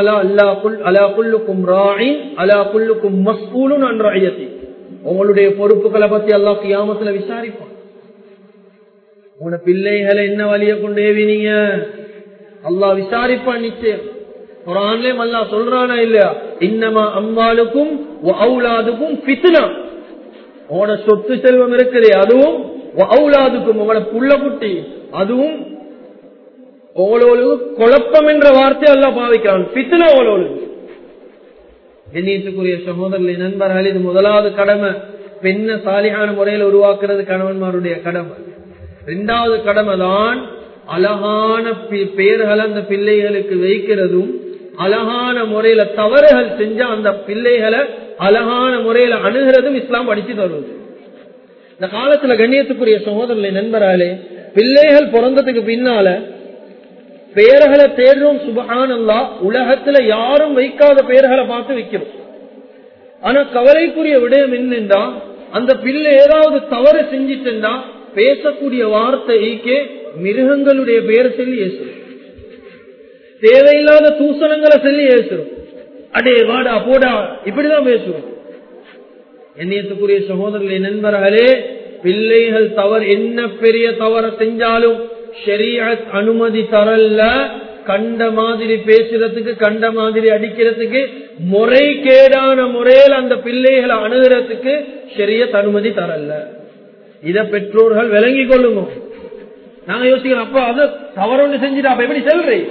உங்களுடைய பொறுப்புகளை பத்தி அல்லாஹ் கியாமத்துல விசாரிப்பான். உன பிள்ளைகளை என்ன வழிய கொண்டு ஏவினீங்க அல்லாஹ் விசாரிப்பான் நிச்சயம். குர்ஆன்லயே அல்லாஹ் சொல்றானா இல்லையா, இன்னமா அம்வாலுக்கும் வ அவுலாதுக்கும் ஃபித்னா. உன சொத்து செல்வம் இருக்குது, அதுவும் வ அவுலாதுக்கும் உங்களோட புள்ள குட்டி, அதுவும் ஓலோலு குழப்பம் என்ற வார்த்தை அல்லாஹ் பாவிக்கிறான். ஃபித்னா ஓலோலு. எண்ணியத்துக்குரிய சகோதரர்களே நண்பர்களே, இது முதலாவது கடமை, பெண்ணை சாலிஹான முறையில் உருவாக்குறது கணவன்மாருடைய கடமை. இரண்டாவது கடமை தான் அழகான பெயர்களை அந்த பிள்ளைகளுக்கு வைக்கிறதும், அழகான முறையில தவறுகள் செஞ்சா அந்த பிள்ளைகளை அழகான முறையில அணுகிறதும் இஸ்லாம் படிச்சு தருவது. இந்த காலத்துல கண்ணியத்துக்குரிய சகோதரர்களே நண்பர்களே, பிள்ளைகள் பிறந்ததுக்கு பின்னால பெயர்களை தேடுறோம். சுப்ஹானல்லாஹ், உலகத்துல யாரும் வைக்காத பெயர்களை பார்த்து வைக்கிறோம். ஆனா கவலைக்குரிய விடயம் என்னென்றா, அந்த பிள்ளை ஏதாவது தவறு செஞ்சிட்டா பேசக்கூடிய வார்த்தைக்கே மிருகங்களுடைய பெயரை சொல்லி ஏசுறோம், தேவையில்லாத தூசணங்களை சொல்லி ஏசுறோம், அடே வாடா போடா இப்படிதான் பேசுவோம். எண்ணியத்துக்குரிய சகோதரர்களே நண்பர்களே, பிள்ளைகள் தவறு என்ன பெரிய தவறு செஞ்சாலும் ஷரீஅத் அனுமதி தரல. கண்ட மாதிரி பேசுறதுக்கு, கண்ட மாதிரி அடிக்கிறதுக்கு, முறைகேடான முறையில் அந்த பிள்ளைகளை அணுகிறதுக்கு ஷரீஅத் அனுமதி தரல. இத பெற்றோர்கள் விளங்கி கொள்ளுங்க. நாங்க யோசிக்கிறோம், அப்ப அது தவறு செஞ்சுட்டா அப்ப எப்படி செல்றீங்க?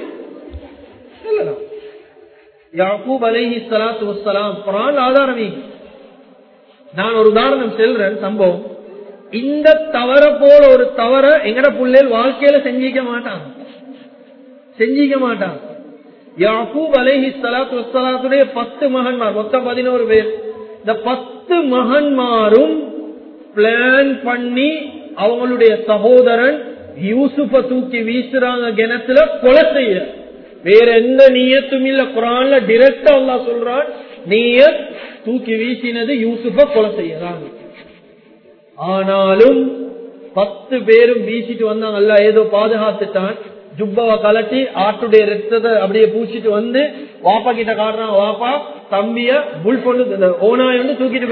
யாக்கூப் அலைஹிஸ்ஸலாத்து வஸ்ஸலாம் குர்ஆன் ஆதாரமே, நான் ஒரு உதாரணம் சொல்றேன் சம்பவம். இந்த தவற போல ஒரு தவற எங்கட பிள்ளைகள் வாழ்க்கையில செஞ்சிக்க மாட்டாங்க. யாக்கூப் அலைஹிஸ்ஸலாத்து வஸ்ஸலாத்துடைய 10 மகன்மார், மொத்தம் 11 பேர். இந்த 10 மகன்மாரும் பிளான் பண்ணி அவங்களுடைய சகோதரன் யூசுஃப தூக்கி வீசுறாங்க கிணத்துல கொலை செய்ய. வேற எந்த நியத்தும் இல்ல. குர்ஆன்ல டைரக்டா அல்லாஹ் சொல்றான், நியத் தூக்கி வீசினது யூசுஃப கொலை செய்யறாங்க. ஆனாலும் 10 பேரும் வீசிட்டு வந்தாங்க. அல்லாஹ் ஏதோ பாதுகாத்துட்டான். ஜுப்பாவை கலட்டி ஆட்டுடைய ரத்தத்தை அப்படியே பூச்சிட்டு வந்து வாப்பா கிட்ட காட்டுறான். வாப்பா தம்பிய புல் பொண்ணு ஓனாய் வந்து தூக்கிட்டு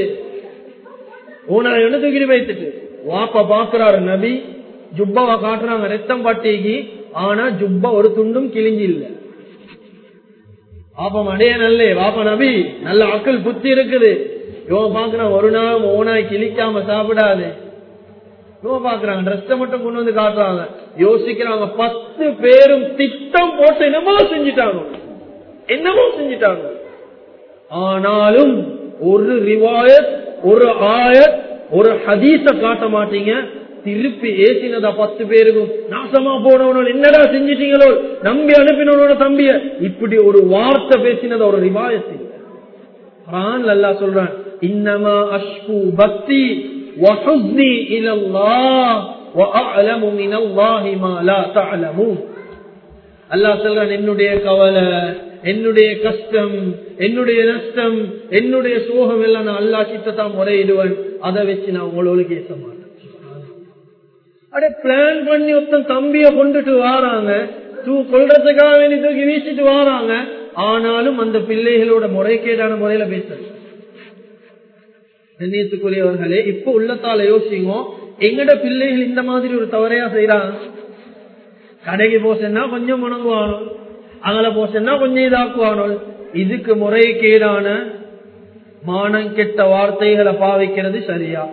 போய்த்துட்டு வாப்பா பாக்குறாரு. நபி ஜுப்பாவை காட்டுறாங்க, ரத்தம் பட்டிக்கு. ஆனா ஜுப்பா ஒரு துண்டும் கிழிஞ்சி இல்ல. வாப்பா அடைய நல்லே, வாப்பா நபி நல்ல அக்கல் புத்தி இருக்குது. இவன் பாக்குறான், ஒரு நாள் ஓனாய் கிழிக்காம சாப்பிடாது. இவன் பாக்குறாங்க, ட்ரெஸ்ஸை மட்டும் கொண்டு வந்து காட்டுறாங்க. யோசிக்கிறாங்க, 10 பேரும் திட்டம் போட்டு என்னமோ செஞ்சிட்டாங்க. ஆனாலும் ஒரு ரிவாயத், ஒரு ஆயத், ஒரு ஹதீஸ காட்ட மாட்டீங்க. திருப்பி ஏசினதா 10 பேருக்கும் நாசமா போனவனோட என்னடா செஞ்சிட்டீங்களோ, நம்பி அனுப்பினோட தம்பிய, இப்படி ஒரு வார்த்தை பேசினதா ஒரு ரிவாயத் இல்லை. குர்ஆன்ல அல்லாஹ் சொல்றான், இன்னமா அஷ்கு பக்தி வஹுஸ்னி இலல்லாஹ் வஅஅலமு மினல்லாஹி மா லா தஅலமூன். அல்லாஹ் சொல்றான், என்னுடைய கவலை, என்னுடைய கஷ்டம், என்னுடைய நஷ்டம், என்னுடைய சோகம் எல்லாம் நான் அல்லாஹ் கிட்ட தான் முறையிடுவேன். அதை வச்சு நான் உங்களோட கேச மாட்டேன். அடே பிளான் பண்ணி ஒருத்தன் தம்பிய கொண்டுட்டு வாராங்க, கொள்றதுக்காக வேண்டி தூக்கி வீசிட்டு வாராங்க. ஆனாலும் அந்த பிள்ளைகளோட முறைகேடான முறையில பேசுறது. கண்ணியத்துக்குரியவர்களே, இப்ப உள்ளத்தால யோசிங்க, எங்கட பிள்ளைகள் இந்த மாதிரி ஒரு தவறையா செய்யறாங்க. கடைக்கு போசன்னா கொஞ்சம் முணங்குவானோ, அகல போசன்னா கொஞ்சம் இதாக்குவானோ. இதுக்கு முறைகேடான மானம் கெட்ட வார்த்தைகளை பாவிக்கிறது சரியா?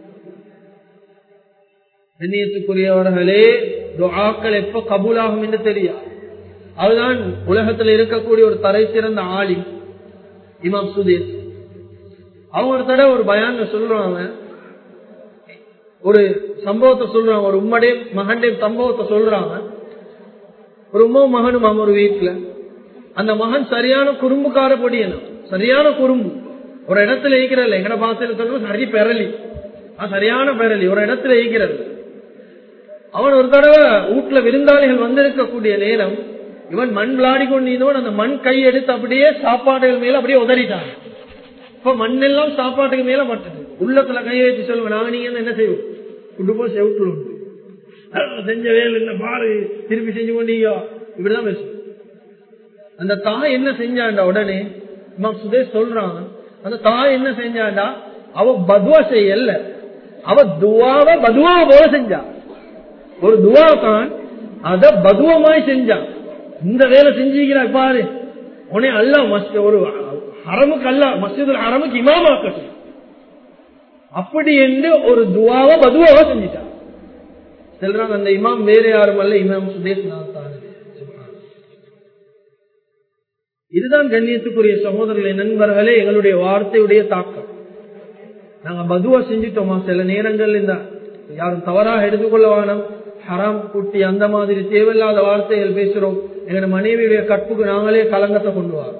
கண்ணியத்துக்குரியவர்களே, துஆக்கள் எப்ப கபூலாகும் என்று தெரியா. அதுதான் உலகத்தில் இருக்கக்கூடிய ஒரு தரை சிறந்த ஆலிம் இமாம் சுதீஸ். அவங்க ஒரு தடவை ஒரு பயான் சொல்றாங்க, ஒரு சம்பவத்தை சொல்றாங்க, ஒரு உம்மடைய மகனுடைய சம்பவத்தை சொல்றாங்க. ஒரு உமாவும் மகனும் ஒரு வீட்டுல, அந்த மகன் சரியான குறும்புக்கார பொடியனும், சரியான குறும்பு. ஒரு இடத்துல ஈக்கிறது, எங்கட பாசையில சொல்றது சரி பெறலி, சரியான பெறலி, ஒரு இடத்துல ஈக்கிறது. அவன் ஒரு தடவை வீட்டுல விருந்தாளிகள் வந்திருக்கக்கூடிய நேரம், இவன் மண் விளையாடி கொண்டிருந்தவன் அந்த மண் கை எடுத்து அப்படியே சாப்பாடுகள் மேல அப்படியே உதறிட்டான். இப்ப மண்ணெல்லாம் சாப்பாட்டுக்கு மேல மாட்டது. உள்ளத்துல கையை வச்சு சொல்லுவேன், நாங்க நீங்க என்ன செய்வோம், குடும்பம் செவுட்டு செஞ்ச வேலை என்ன பாரு, திருப்பி செஞ்சு கொண்டீங்க, இப்படிதான் பேசுவோம். அந்த தாய் என்ன செஞ்சாண்டா, உடனே இமாம் சுதேஷ் சொல்றான், அந்த தாய் என்ன செஞ்சாண்டா, அவ பதுவா செய்யல, அவ துவாவை பதுவா போல செஞ்சா. ஒரு துவா தான், அத பதுவமாய் செஞ்சான். இந்த வேலை செஞ்சுக்கிறாய் பாரு, உடனே அல்லாஹ் ஒரு ஹரமுக்கு, அல்லாஹ் மஸ்ஜிதுல் ஹரமுக்கு இமாமாக்கட்டும் அப்படி என்று ஒரு துவாவை பதுவாவா செஞ்சிட்டான். சொல்றாங்க, அந்த இமாம் வேற யாரும் அல்ல, இமாம் சுதேஷ் தான். இதுதான் கண்ணியத்துக்குரிய சகோதரர்களே, நண்பர்களே, எங்களுடைய வார்த்தையுடைய தாக்கம். நாங்க பதுவா செஞ்சிட்டோமா, சில நேரங்கள் இந்த யாரும் தவறாக எடுத்துக்கொள்ள வேணும், ஹராம் குட்டி அந்த மாதிரி தேவையில்லாத வார்த்தைகள் பேசுறோம். எங்க மனைவியுடைய கற்புக்கு நாங்களே கலங்கத்தை கொண்டு வரோம்.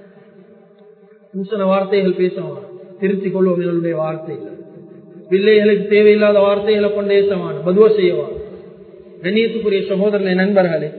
பூசண வார்த்தைகள் பேசுவோம், திருத்திக் கொள்வோம் எங்களுடைய வார்த்தைகள். பிள்ளைகளுக்கு தேவையில்லாத வார்த்தைகளை கொண்டு ஏசவான், பதுவா செய்யவான். கண்ணியத்துக்குரிய சகோதரர்களே, நண்பர்களே,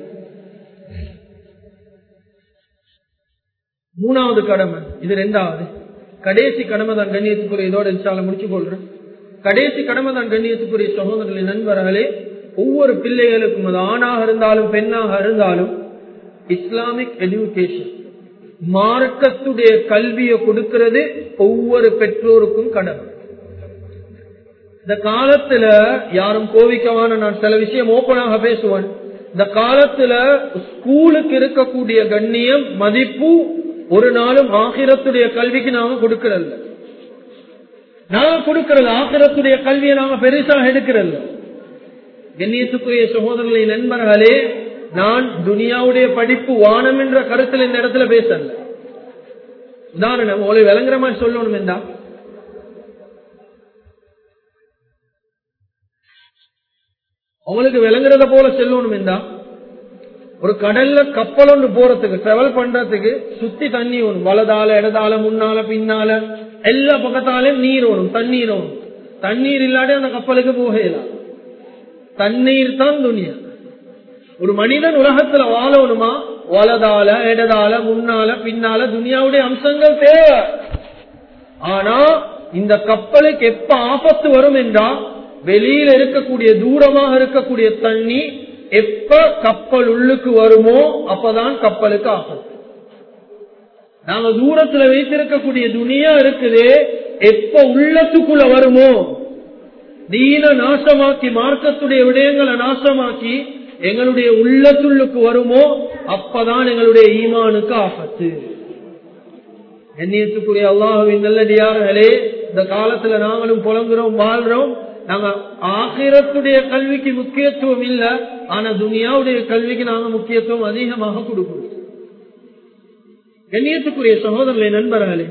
3வது கடமை, இது 2வது கடைசி கடமை தான். கண்ணியத்துக்குரிய இதோட இன்ஷால்லாஹ் முடிச்சு கொள்றேன். கடைசி கடமை தான் கண்ணியத்துக்குரிய சகோதரர்களே, நண்பர்களே, ஒவ்வொரு பிள்ளைகளுக்கும், அது ஆணாக இருந்தாலும் பெண்ணாக இருந்தாலும், இஸ்லாமிக் எஜுகேஷன், மார்க்கத்துடைய கல்வியை கொடுக்கிறது ஒவ்வொரு பெற்றோருக்கும் கடமை. இந்த காலத்துல யாரும் கோவிக்கவான, நான் சில விஷயம் ஓப்பனாக பேசுவேன். இந்த காலத்துல ஸ்கூலுக்கு இருக்கக்கூடிய கண்ணியம், மதிப்பு ஒரு நாளும் ஆகிரத்துடைய கல்விக்கு நாங்க கொடுக்கறதில்ல. நாங்க கொடுக்கறது ஆகிரத்துடைய கல்வியை நாங்க பெருசாக எடுக்கிறல்ல. கண்ணியத்துக்குரிய சகோதரர்களை, நண்பர்களே, நான் துனியாவுடைய படிப்பு வானம் என்ற கருத்தில் இந்த இடத்துல பேசல. உதாரணம் ஒரு விளங்குற மாதிரி சொல்லணும் என்றா, உங்களுக்கு விளங்குறத போல செல்லணும் என்றா ஒரு கடல்ல கப்பல் ஒன்று போறதுக்கு டிராவல் பண்றதுக்கு சுத்தி தண்ணி வேணும். வலதால இடதால முன்னால பின்னால எல்லா பக்கத்தாலும் நீர் வேணும், தண்ணீர் வேணும். தண்ணீர் இல்லாட்டி அந்த கப்பலுக்கு போகலாம். தண்ணீர் தான் துனியா. ஒரு மனிதன் உலகத்துல வாழணுமா, வலதால இடதால முன்னால பின்னால துனியாவுடைய அம்சங்கள் தேவை. ஆனா இந்த கப்பலுக்கு எப்ப ஆபத்து வரும் என்றா வெளியில இருக்கக்கூடிய தூரமாக இருக்கக்கூடிய தண்ணி எப்ப கப்பல் உள்ளுக்கு வருமோ அப்பதான் கப்பலுக்கு ஆபத்து. நாங்க தூரத்துல வைத்திருக்கக்கூடிய துனியா இருக்குது, எப்ப உள்ளத்துக்குள்ள வருமோ, தீன நாசமாக்கி மார்க்கத்துடைய விடயங்களை நாசமாக்கி எங்களுடைய உள்ளத்துள்ளுக்கு வருமோ அப்பதான் எங்களுடைய ஈமானுக்கு ஆபத்து. கண்ணியத்துக்குரிய அல்லாஹ்வின் நல்லடியார்களே, இந்த காலத்துல நாங்களும் புலங்குறோம், வாழ்றோம். நாங்க ஆகிரத்துடைய கல்விக்கு முக்கியத்துவம் இல்ல, ஆனா துனியாவுடைய கல்விக்கு நாங்க முக்கியத்துவம் அதிகமாக கொடுக்கிறோம். கண்ணியத்துக்குரிய சகோதரர்களே, நண்பர்களே,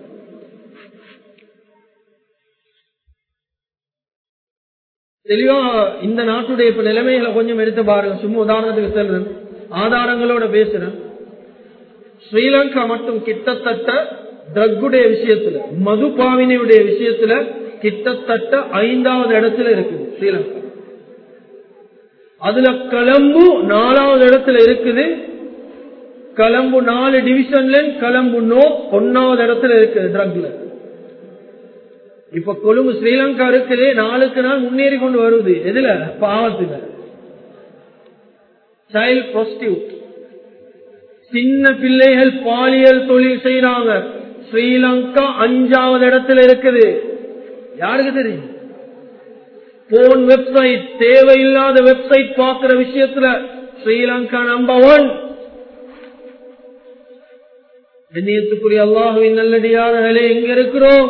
தெளிவா இந்த நாட்டுடைய இப்ப நிலைமைகளை கொஞ்சம் எடுத்து பாருங்க. சும்மா உதாரணத்துக்கு சொல்றேன், ஆதாரங்களோட பேசுறேன். ஸ்ரீலங்கா மட்டும் கிட்டத்தட்ட ட்ரக்குடைய விஷயத்துல, மதுபாவினையுடைய விஷயத்துல கிட்டத்தட்ட 5வது இடத்துல இருக்குது ஸ்ரீலங்கா. அதுல கொழும்பு 4வது இடத்துல இருக்குது. கொழும்பு 4 டிவிஷன்ல கொழும்பு நோர்த் 1வது இடத்துல இருக்குது ட்ரக்ல. இப்ப கொழும்பு ஸ்ரீலங்கா இருக்குது, நாளுக்கு நாள் முன்னேறி கொண்டு வருது. எதுல? பாவத்துல. சைல்ட் ப்ரோஸ்டியூட், சின்ன பிள்ளைகள் பாலியல் தொழில் செய்யறாங்க. ஸ்ரீலங்கா 5வது இடத்துல இருக்குது. யாருக்கு தெரியும்? போன் வெப்சைட், தேவையில்லாத வெப்சைட் பார்க்கிற விஷயத்துல ஸ்ரீலங்கா நம்பர் 1. கண்ணியத்துக்குரிய அல்லாஹ்வின் நல்லடியார்களே, எங்க இருக்கிறோம்?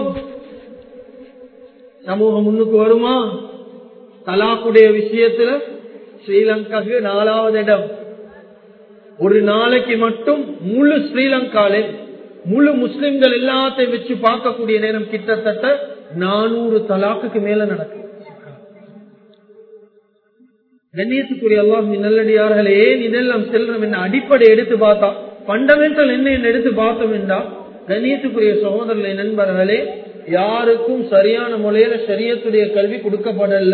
சமூகம் முன்னுக்கு வருமா? தலாக்குடைய விஷயத்துல ஸ்ரீலங்காக்கு 4வது இடம். ஒரு நாளைக்கு மட்டும் முழு ஸ்ரீலங்காலே முழு முஸ்லிம்கள் எல்லாத்தையும் வச்சு பார்க்கக்கூடிய நேரம் கிட்டத்தட்ட 400 தலாக்குக்கு மேல நடக்கும். கண்ணியத்துக்குரிய அல்லாஹ்வின் நல்லடியார்களே, ஏன் இதெல்லாம் செல்றோம் என்ன அடிப்படை எடுத்து பார்த்தா, பண்டமெண்டல் என்ன எடுத்து பார்த்தோம் என்றா, கண்ணியத்துக்குரிய சகோதரர்களே, நண்பர்களே, யாருக்கும் சரியான முறையில ஷரியத்துடைய கல்வி கொடுக்கப்படல.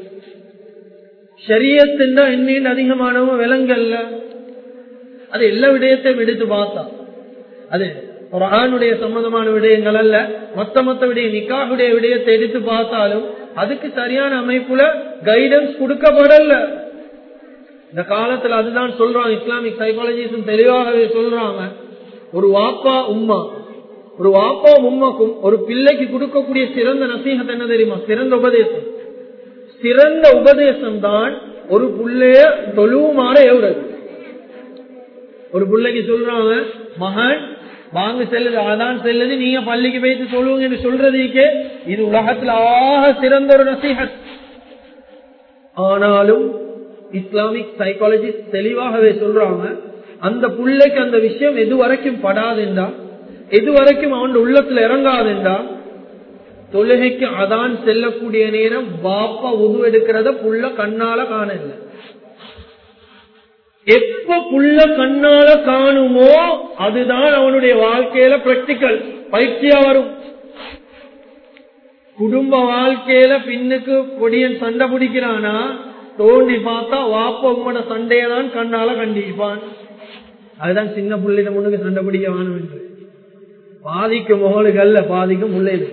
ஷரியத் என்றா என்ன அதிகமானவங்க விலங்கல்ல. அது எல்லா விடயத்தையும் எடுத்து பார்த்தா, அது குர்ஆனுடைய சம்பந்தமான விடயங்கள் அல்ல, மொத்த விடய நிக்காஹுடைய விடயத்தை எடுத்து பார்த்தாலும் அதுக்கு சரியான அமைப்புல கைடன்ஸ் கொடுக்கப்படல. இந்த காலத்துல அதுதான் சொல்றாங்க, இஸ்லாமிக் சைக்காலஜிஸ்ட் தெளிவாகவே சொல்றாங்க. ஒரு வாப்பா உம்மாக்கும் ஒரு பிள்ளைக்கு கொடுக்கக்கூடிய சிறந்த நசீஹத் என்ன தெரியுமா? சிறந்த உபதேசம். சிறந்த உபதேசம் தான் ஒரு புள்ளைய தொழுவுமாற எவ்வளவு. ஒரு பிள்ளைக்கு சொல்றாங்க, மகன் வாங்க செல்லுது, அதான் செல்லுது, நீங்க பள்ளிக்கு போயிட்டு சொல்லுவீங்க என்று சொல்றதுக்கே இது உலகத்தில் ஆக சிறந்த ஒரு நசீஹத். ஆனாலும் இஸ்லாமிக் சைக்காலஜிஸ்ட் தெளிவாகவே சொல்றாங்க, அந்த பிள்ளைக்கு அந்த விஷயம் எது வரைக்கும் படாதுண்டா, எது வரைக்கும் அவன் உள்ளத்துல இறங்காதுண்டா, தொழுகைக்கு அதான் செல்லக்கூடிய நேரம் பாப்பா உது எடுக்கிறத புள்ள கண்ணால காணல. எப்ப புள்ள கண்ணால காணுமோ அதுதான் அவனுடைய வாழ்க்கையில பிராக்டிக்கல் பயிற்சியா வரும். குடும்ப வாழ்க்கையில பின்னுக்கு பொடியன் சண்டை பிடிக்கிறானா, தோண்டி பார்த்தா வாப்ப உம்மோட சண்டையதான் கண்ணால கண்டிப்பான். அதுதான் சின்ன பிள்ளைங்க முன்னுக்கு சண்டை பிடிக்க வேணும் என்று. பாதிக்கும் மகளுக்கு அல்ல, பாதிக்கும் பிள்ளைகள்.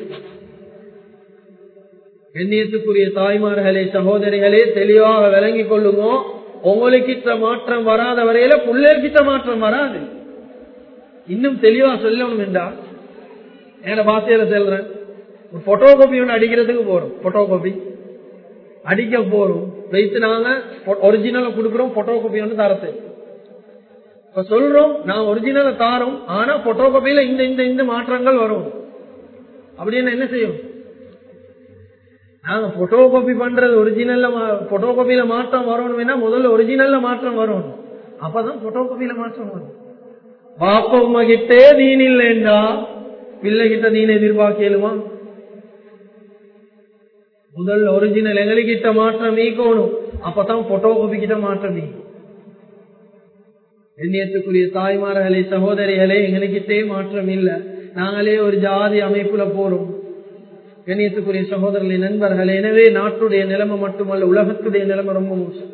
கண்ணியத்துக்குரிய தாய்மார்களே, சகோதரிகளே, தெளிவாக விளங்கிக் கொள்ளுங்க. உங்களுக்கிட்ட மாற்றம் வராத வரையில பிள்ளைகிட்ட மாற்றம் வராது. இன்னும் தெளிவா சொல்லணும் என்றா, என்ன பாசையில செல்றேன், ஒரு போட்டோ காப்பி ஒன்று அடிக்கிறதுக்கு போறோம். போட்டோ காப்பி அடிக்க போறோம், வைத்து நாங்க ஒரிஜினலை கொடுக்கிறோம், போட்டோ காப்பி ஒன்று தரத்து. இப்ப சொல்றோம் நான் ஒரிஜினலை தாரோம், ஆனா போட்டோ காப்பியில இந்த மாற்றங்கள் வரும். அப்படின்னு என்ன செய்யும்? நாங்க போட்டோ காப்பி பண்றது ஒரிஜினல்ல, போட்டோ காப்பியில மாற்றம் வரணும்னா முதல்ல ஒரிஜினல்ல மாற்றம் வரணும், அப்பதான் போட்டோ காப்பியில மாற்றம் வரும். பாப்பா உமா கிட்டே தீன் இல்லைண்டா பிள்ளை கிட்ட தீன் எதிர்பார்க்கலுமா? முதல் ஒரிஜினல் எங்ககிட்ட மாற்றம் ஈக்கணும், அப்பதான் போட்டோ காப்பி கிட்ட மாற்றம் ஈக்கும். எண்ணியத்துக்குரிய தாய்மார்களே, சகோதரிகளே, எங்களுக்கிட்டே மாற்றம் இல்ல, நாங்களே ஒரு ஜாதி அமைப்புல போறோம். கண்ணியத்துக்குரிய சகோதரர்களே, நண்பர்களே, எனவே நாட்டுடைய நிலைமை மட்டுமல்ல, உலகத்துடைய நிலைமை ரொம்ப மோசம்.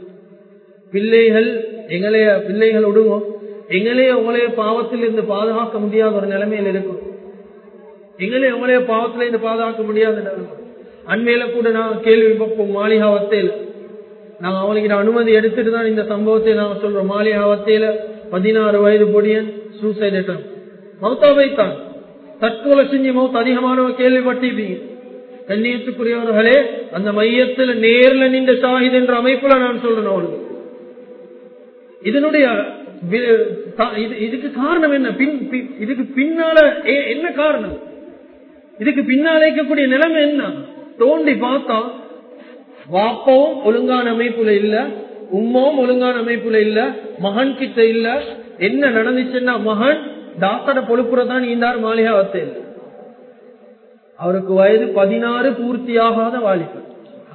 பிள்ளைகள் விடுவோம், உங்களைய பாவத்தில் இருந்து பாதுகாக்க முடியாத ஒரு நிலைமையில் இருக்கும். உங்களைய பாவத்தில இருந்து பாதுகாக்க முடியாத நிலைமை. அண்மையில கூட நான் கேள்வி பார்ப்போம், மாளிகாவத்தையில நாங்க அவங்களுக்கு அனுமதி எடுத்துட்டு தான் இந்த சம்பவத்தை நாங்க சொல்றோம். மாளிகாவத்தையில 16 வயது பொடியன் சூசைட் அட்டம், மௌத்தா வைத்தான், தற்கொலை செஞ்சு மௌத். அதிகமானவங்க கேள்விப்பட்டிருப்பீங்க. கண்ணியத்துக்குரியவர்களே, அந்த மையத்தில் நேர்ல நின்ற ஷாஹித் என்ற அமைப்புல நான் சொல்றேன் அவனுக்கு. இதனுடைய இதுக்கு காரணம் என்ன? இதுக்கு பின்னால என்ன காரணம்? இதுக்கு பின்னால இருக்கக்கூடிய நிலைமை என்ன? தோண்டி பார்த்தா வாப்பாவும் ஒழுங்கான அமைப்புல இல்ல, உம்மாவும் ஒழுங்கான அமைப்புல இல்ல, மகன் கிட்ட இல்ல. என்ன நடந்துச்சுன்னா, மகன் டாக்டர பொழுப்புறதான் ஈந்தார் மாளிகாவத்தை. அவருக்கு வயது 16 பூர்த்தியாகாத வாலிபர்,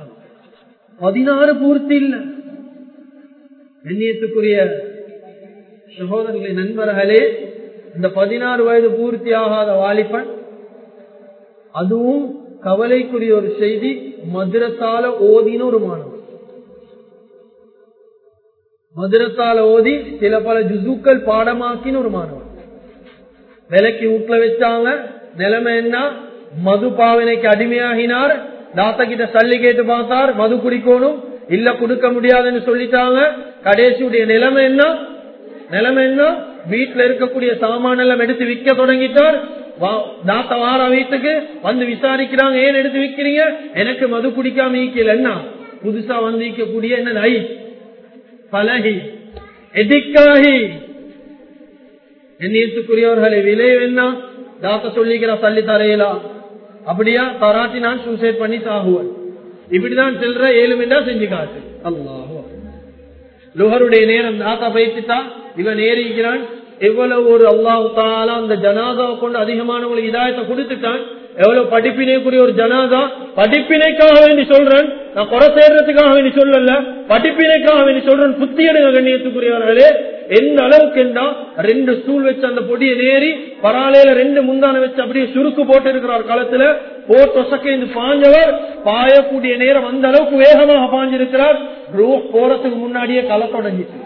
16 பூர்த்தி இல்ல. கண்ணியத்துக்குரிய சகோதரர்களே, நண்பர்களே, இந்த 16 வயது பூர்த்தியாகாத வாலிபன், அதுவும் கவலைக்குரிய ஒரு செய்தி, மதுரத்தால ஓதின ஒரு மாணவன். மதுரத்தால ஓதி சில பல ஜுசுக்கள் பாடமாக்கின ஒரு மாணவன். விலைக்கு வீட்டுல வச்சாங்க. நிலைமை என்ன? மது பாவனைக்கு அடிமையாகினார். தாத்தா கிட்ட சல்லி கேட்டு பார்த்தார், மது குடிக்கணும், இல்ல கொடுக்க முடியாதுன்னு சொல்லிட்டாங்க. கடைசியுடைய நிலைமை என்ன? வீட்டுல இருக்கக்கூடிய சாமான எல்லாம் எடுத்து விற்க தொடங்கிட்டார். தாத்தா வார வீட்டுக்கு வந்து விசாரிக்கிறாங்க, ஏன் எடுத்து விற்கிறீங்க? எனக்கு மது குடிக்காம ஈக்கல. என்ன புதுசா வந்து ஈக்கக்கூடிய என்ன நை பலகி எதிக்காகி. எண்ணியத்துக்குரியவர்களை விலை என்ன? தாத்தா சொல்லிக்கிறா, தள்ளி தரையலா, அப்படியா தராட்டி நான் சூசைட் பண்ணி சாகுவேன். இப்படிதான் செல்ற 7 மினிட்டா செஞ்சு காட்டு. அல்லாஹ், லுஹருடைய நேரம் தாத்தா பயிற்சிட்டா, இவன் ஏறிக்கிறான். எவ்வளவு ஒரு அல்லாஹ் தஆலா அந்த ஜனாதாவை கொண்டு அதிகமானவங்களுக்கு இதாயத்தை கொடுத்துட்டான். எவ்வளவு படிப்பினைக்குரிய ஒரு ஜனாதா. படிப்பினைக்காக வேண்டி சொல்றேன், நான் குறை சேர்றதுக்காக வேண்டி சொல்லல, படிப்பினைக்காக வேண்டி சொல்றேன். புத்தி எடுங்க கண்ணியத்துக்குரியவர்களே. எந்த அளவுக்கு என்றா 2 ஸ்டூல் வச்சு அந்த பொடியை நேரி பராலையில 2 முந்தான வச்சு அப்படியே சுருக்கு போட்டு இருக்கிறார். களத்துல போட்டு ஒசக்கைந்து பாஞ்சவர் பாயக்கூடிய நேரம் அந்த அளவுக்கு வேகமாக பாஞ்சிருக்கிறார். ரூஹ் போறதுக்கு முன்னாடியே களை தொடங்கிச்சு.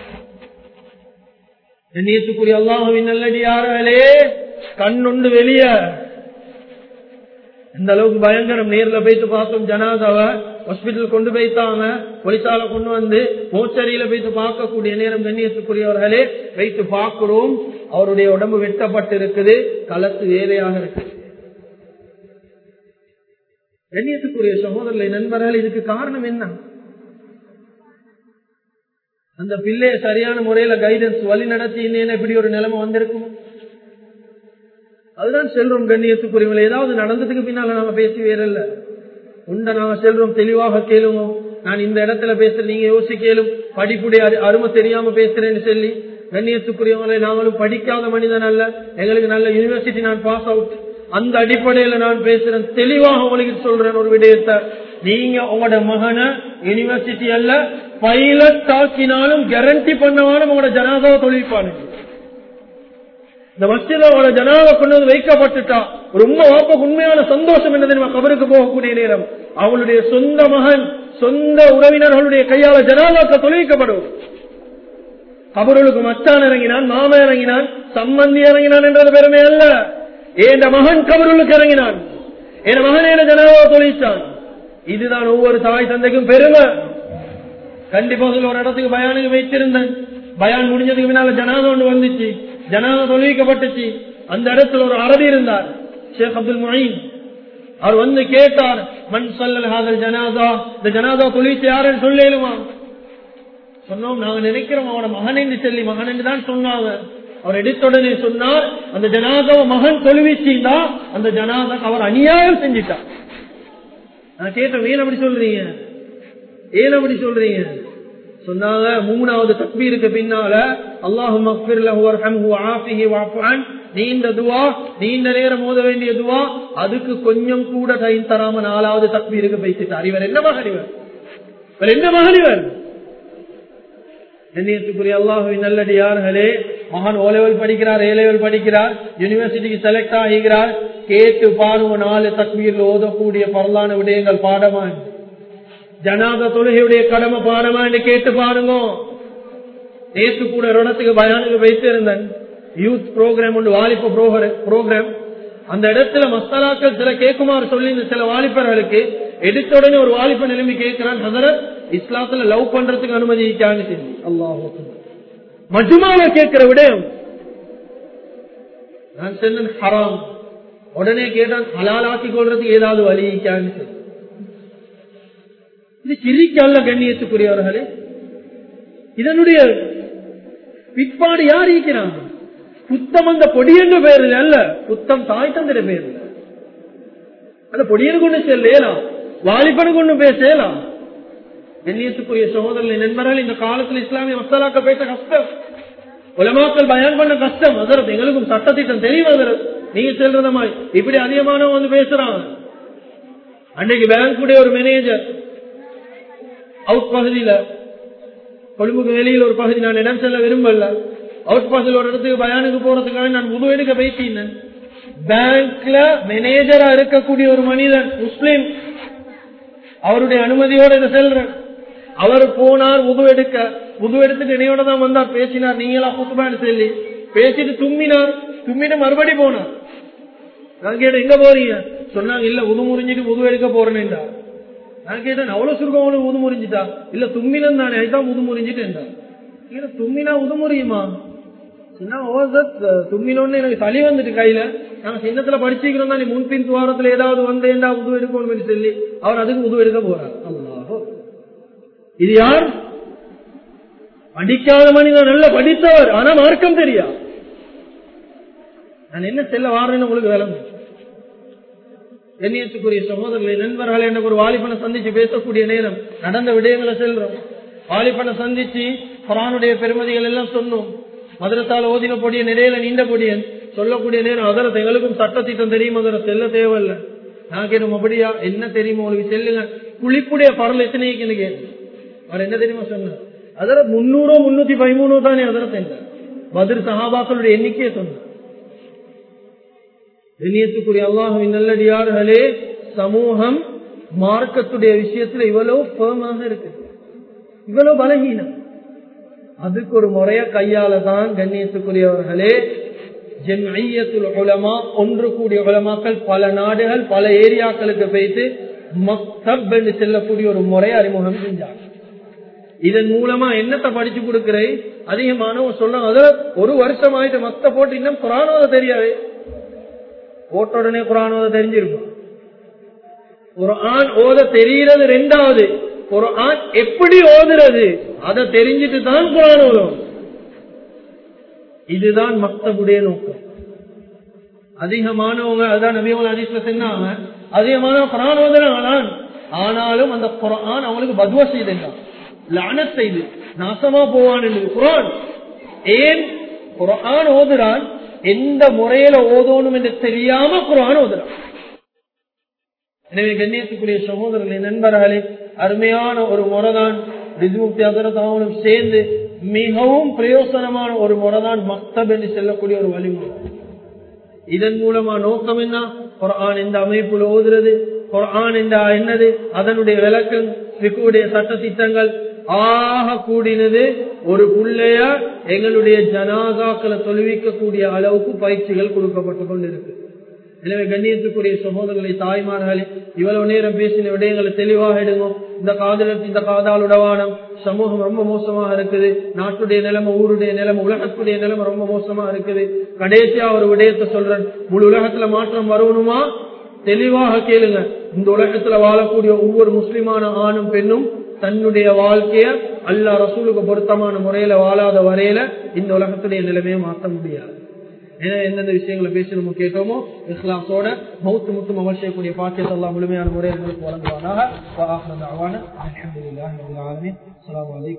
கண்ணியத்துக்குரிய அல்லாஹ்வின் நல்லடியார்களே, கண்ணுண்டு வெளிய இந்த அளவுக்கு பயங்கரம். நேர்ல போயிட்டு பார்த்தோம் ஜனாதாவை. ஹாஸ்பிட்டல் கொண்டு போய்த்தாங்க, போலீசால கொண்டு வந்து மோச்சரியில போயிட்டு பார்க்கக்கூடிய நேரம் கண்ணியத்துக்குரியவர்களே வைத்து பார்க்கிறோம். அவருடைய உடம்பு வெட்டப்பட்டு இருக்குது, களத்து வேலையாக இருக்கு. கண்ணியத்துக்குரிய சகோதரர்களை, நண்பர்கள், இதுக்கு காரணம் என்ன? அந்த பிள்ளைய சரியான முறையில கைடன்ஸ் வழி நடத்தி இப்படி ஒரு நிலைமை வந்திருக்கும். அதுதான் செல்றோம் கண்ணியத்துக்குரியவங்களை. ஏதாவது நடந்ததுக்கு பின்னால நாம பேசி வேறல்ல, உண்ட நாம செல்றோம். தெளிவாக கேளுவோம். நான் இந்த இடத்துல பேசுறேன், நீங்க யோசிக்கலும். படிப்புடைய அருமை தெரியாம பேசுறேன்னு சொல்லி கண்ணியத்துக்குரியவங்களை, நாங்களும் படிக்காத மனிதன் அல்ல, எங்களுக்கு நல்ல யூனிவர்சிட்டி நான் பாஸ் அவுட். அந்த அடிப்படையில நான் பேசுறேன். தெளிவாக உங்களுக்கு சொல்றேன் ஒரு விடயத்தை. நீங்க உங்களோட மகனை யூனிவர்சிட்டி அல்ல பைலட் ஆக்கினாலும் கேரண்டி பண்ணவாலும் உங்களோட ஜனாதாவை தொழிற்பானுங்க. இந்த மஸ்ஜித்ல உங்களோட ஜனாதாவை கொண்டு வந்து வைக்கப்பட்டுட்டா ஒரு உண்மை வாப்பக்கு உண்மையான சந்தோஷம் என்ன தெரியுமா? கபருக்கு போகக்கூடிய நேரம் அவங்களுடைய சொந்த மகன், சொந்த உறவினர்களுடைய கையால ஜனாதாக்க தொழிற்கப்படும். கபருக்கு மச்சான் இறங்கினான், மாமா இறங்கினான், சம்பந்தி இறங்கினான் என்றது பெருமை அல்ல. என் மகன் கபருக்கு இறங்கினான், என் மகன் என்ன ஜனாதாவை தொழிற்சான். இதுதான் ஒவ்வொரு தாய் தந்தைக்கும் பெருமை. கண்டிப்பா ஒரு இடத்துக்கு பயானுக்கு வைத்திருந்தேன். பயான் முடிஞ்சதுக்கு பின்னால ஜனாதா ஒன்று வந்துச்சு, ஜனாதா தொழுவிக்கப்பட்டுச்சு. அந்த இடத்துல ஒரு அரபி இருந்தார், ஷேக் அப்துல் முயின். அவர் வந்து கேட்டார், மன் ஸல்லல் ஹாதல் ஜனாதா, இந்த ஜனாதா தொழுவிச்சு யாருன்னு சொல்லுமா? சொன்னோம், நாங்க நினைக்கிறோம் அவனோட மகன் என்று சொல்லி, மகன் என்று தான் சொன்னாங்க. அவர் எடுத்துடனே சொன்னார், அந்த ஜனாதாவை மகன் தொழுவிச்சா அந்த ஜனாதாக்கு அவர் அநியாயம் செஞ்சிட்டார். நான் கேட்டேன், ஏன் அப்படி சொல்றீங்க? சொன்னாங்க மூணாவது தக்பீருக்கு பின்னால அல்லாஹும்ம அக்ஃபிர் லஹு வர்ஹம்ஹு வஆஃபிஹி வஅஃபு அன், நீண்ட துஆ, நீண்ட நேரம் ஓத வேண்டிய துஆ, அதுக்கு கொஞ்சம் கூட டைம் தராம நாலாவது தக்பீருக்கு பேசிட்டார். இவர் என்ன மகனிவர்? கண்ணியத்துக்குரிய அல்லாஹ்வின் நல்லடியார்களே, மகன் ஓ லெவல் படிக்கிறார், ஏ லெவல் படிக்கிறார், யூனிவர்சிட்டிக்கு செலக்ட் ஆகிறார். கேட்டு பாருங்க, 4 தக்பீர்ல ஓதக்கூடிய பரலான விடயங்கள் பாடமா, ஜனாதா தொழுகையுடைய கடமை பாடமா என்று கேட்டு பாருங்க. நேற்று கூட ஒரு இடத்துக்கு பயானுக்கு வைத்திருந்தேன், யூத் ப்ரோக்ராம் ஒன்று, வாலிப ப்ரோக்ராம். அந்த இடத்துல மசாலாக்கள் சில கேட்குமாறு சொல்லி சில வாலிபர்களுக்கு எடுத்த உடனே ஒரு வாலிபன் நிலைமை கேட்கிறான், ஹதரத் இஸ்லாத்துல லவ் பண்றதுக்கு அனுமதி இருக்கான்னு சொல்லி. அல்லாஹ் மஜ்மால கேட்கிற விடயம். நான் சொன்னேன் ஹராம். உடனே கேட்டான், ஹலாலாக்கி கொள்றதுக்கு ஏதாவது வழி இருக்கான்னு சொல்லி. இது சிரிக்கல்ல கண்ணியத்துக்குரியவர்களே. இதனுடைய பிற்பாடு யார் இருக்கிறாங்க? புத்தம் அந்த பொடியன்னு பேரு அல்ல, புத்தம் தாய் தந்திர பேரு. அந்த பொடியனு கொண்டு செல்லாம், வாலிபனு கொண்டு பேசலாம். கண்ணியத்துக்குரிய சகோதரர்களை நண்பர்கள், இந்த காலத்தில் இஸ்லாமிய மசாலாக்க பேச கஷ்டம், உலமாக்கள் பயான் பண்ண கஷ்டம். அதற்கு எங்களுக்கும் சட்டத்திட்டம் தெரியும். நீங்க செல்றத மாதிரி இப்படி அதிகமானவங்க வந்து பேசுறாங்க. அன்றைக்கு பேங்குடைய ஒரு மேனேஜர் அவுட் பகுதியில, கொழும்புக்கு வெளியில் ஒரு பகுதி, நான் இடம் செல்ல விரும்பல, அவுட் பகுதியில் ஒரு இடத்துக்கு பயானுக்கு போறதுக்காக நான் உது எடுக்க பேசினேன். பேங்க்ல மேனேஜரா இருக்கக்கூடிய ஒரு மனிதன் முஸ்லிம், அவருடைய அனுமதியோட இதை செல்றேன். அவர் போனார் உது எடுத்துட்டு என்னையோட தான் வந்தார், பேசினார். நீங்களா குத்துபான்னு சொல்லி பேசிட்டு தும்மிட்டு மறுபடி போனார். நான் கேட்டேன், எங்க போறீங்க? சொன்னாங்க, இல்ல உது முறிஞ்சிட்டு உது எடுக்க போறேன்னு. நான் கேட்டேன், அவ்வளவு சுருக்கம் உது முறிஞ்சிட்டா? இல்ல தும்மினம் தானே, அதுதான் உது முறிஞ்சிட்டு. தும்மினா உது முறியுமா? தும்மினோன்னு எனக்கு சளி வந்துட்டு கையில, நாங்க சின்னத்துல படிச்சுக்கிறோம் தான், நீ முன்பின் துவாரத்துல ஏதாவது வந்தேன்டா உது எடுக்கணும்னு சொல்லி அவர் அதுக்கு உது எடுக்க போறார். அல்லாஹ், இது யார்? படிக்காத மனிதன், நல்ல படித்தவர், ஆனா மார்க்கம் தெரியா. நான் என்ன செல்ல வாரேன்னு உங்களுக்கு விளங்கு. கண்ணியத்துக்குரிய சகோதரர்களை நண்பர்கள், எனக்கு ஒரு வாலிபனை சந்திச்சு பேசக்கூடிய நேரம், நடந்த விடயங்களை செல்றோம். வாலிபனை சந்திச்சு குர்ஆனுடைய பெருமதிகள் எல்லாம் சொன்னோம். மதரசால ஓதின பொடியன், இடையில நீண்ட பொடியன் சொல்லக்கூடிய நேரம், அதற்கு எங்களுக்கும் சட்டத்திட்டம் தெரியும், அதர செல்ல தேவையில்லை. நான் கேட்டோம், அப்படியா, என்ன தெரியுமா உங்களுக்கு, செல்லுங்க. குளிப்புடைய பரல் எத்தனைக்குன்னு கேட்டு அவர் என்ன தெரியுமா சொன்னார்? அதர 300 313 தானே அதர சென்றார். பத்ர் சஹாபாக்களுடைய எண்ணிக்கையை சொன்னார். கண்ணியத்துக்குரிய அல்லாஹ்வின் நல்லடியார்களே, சமூகம் மார்க்கத்துடைய விஷயத்துல இவ்வளவு ஃபர்மாக இருக்கு, இவ்வளவு பலகீனம். அதுக்கு ஒரு முறைய கையால தான் கண்ணியத்துக்குரியவர்களே ஜம்இய்யத்துல் உலமா, ஒன்று கூடிய உலமாக்கள் பல நாடுகள் பல ஏரியாக்களுக்கு போயிட்டு மக்தப் என்று செல்லக்கூடிய ஒரு முறையை அறிமுகம் செஞ்சாங்க. இதன் மூலமா என்னத்தை படிச்சு கொடுக்கிறேன், அதிகமானவங்க சொல்றாங்க, அதுல ஒரு வருஷம் ஆயிட்டு மக்த போட்டு இன்னும் குர்ஆன் ஓத தெரியாது. போட்ட உடனே குர்ஆன் ஓத தெரிஞ்சிருக்கும். குர்ஆன் ஓத தெரிகிறது ரெண்டாவது, குர்ஆன் எப்படி ஓதுறது அதை தெரிஞ்சிட்டு தான் குர்ஆன் ஓதும். இதுதான் மக்தபுடைய நோக்கம். அதிகமானவங்க அதான் நபி அவர்கள் ஹதீஸ்ல சொன்னாங்க, அதிகமான குர்ஆன் ஓதுறாங்க, ஆனாலும் அந்த குர்ஆன் அவங்களுக்கு பத்வா செய்யுதுங்க, லஅனத் செய்து நாசமா போவான் என்று. குர்ஆன் ஏன் குர்ஆன் ஓதுறான், எந்த முறையில ஓதணும் என்று தெரியாம குர்ஆன் ஓதுறான். எனவே கண்ணியத்துக்குரிய சகோதரர்களே நண்பர்களே, அருமையான ஒரு முறைதான் ரிஜ்முக்தியாவும் சேர்ந்து மிகவும் பிரயோசனமான ஒரு முறைதான் மக்தப் என்று செல்லக்கூடிய ஒரு வழிமுறை. இதன் மூலமா நோக்கம் என்ன, குர்ஆன் இந்த அமைப்புல ஓதுறது, குர்ஆன் என்னது, அதனுடைய விளக்கம், ஃபிக்ஹுடைய சட்ட திட்டங்கள், ஆக கூடினது ஒரு புள்ளைய எங்களுடைய ஜனாசாக்களை தொழுவிக்கக்கூடிய அளவுக்கு பயிற்சிகள் கொடுக்கப்பட்டு கொண்டிருக்கு. எனவே கண்ணியத்துக்குரிய சகோதரர்களை தாய்மார்களே, இவ்வளவு நேரம் பேசின விடயங்களை தெளிவாக எடுங்க. இந்த காதாலுடவானம் சமூகம் ரொம்ப மோசமாக இருக்குது, நாட்டுடைய நிலைமை, ஊருடைய நிலைமை, உலகத்துடைய நிலைமை ரொம்ப மோசமா இருக்குது. கடைசியா ஒரு விடயத்தை சொல்றேன், முழு உலகத்துல மாற்றம் வரணுமா, தெளிவாக கேளுங்க. இந்த உலகத்துல வாழக்கூடிய ஒவ்வொரு முஸ்லிமான ஆணும் பெண்ணும் தன்னுடைய வாழ்க்கைய அல்லாஹ் ரசூலுக்கு பொருத்தமான முறையில வாழாத வரையில இந்த உலகத்துடைய நிலைமையை மாற்ற முடியாது. எந்தெந்த விஷயங்களை பேசி நம்ம கேட்டோமோ இஸ்லாமோட மௌத்து முத்தும் அமல் செய்யக்கூடிய பாக்கியத்தை அல்லாஹ் முழுமையான முறையில் வழங்குவானாக.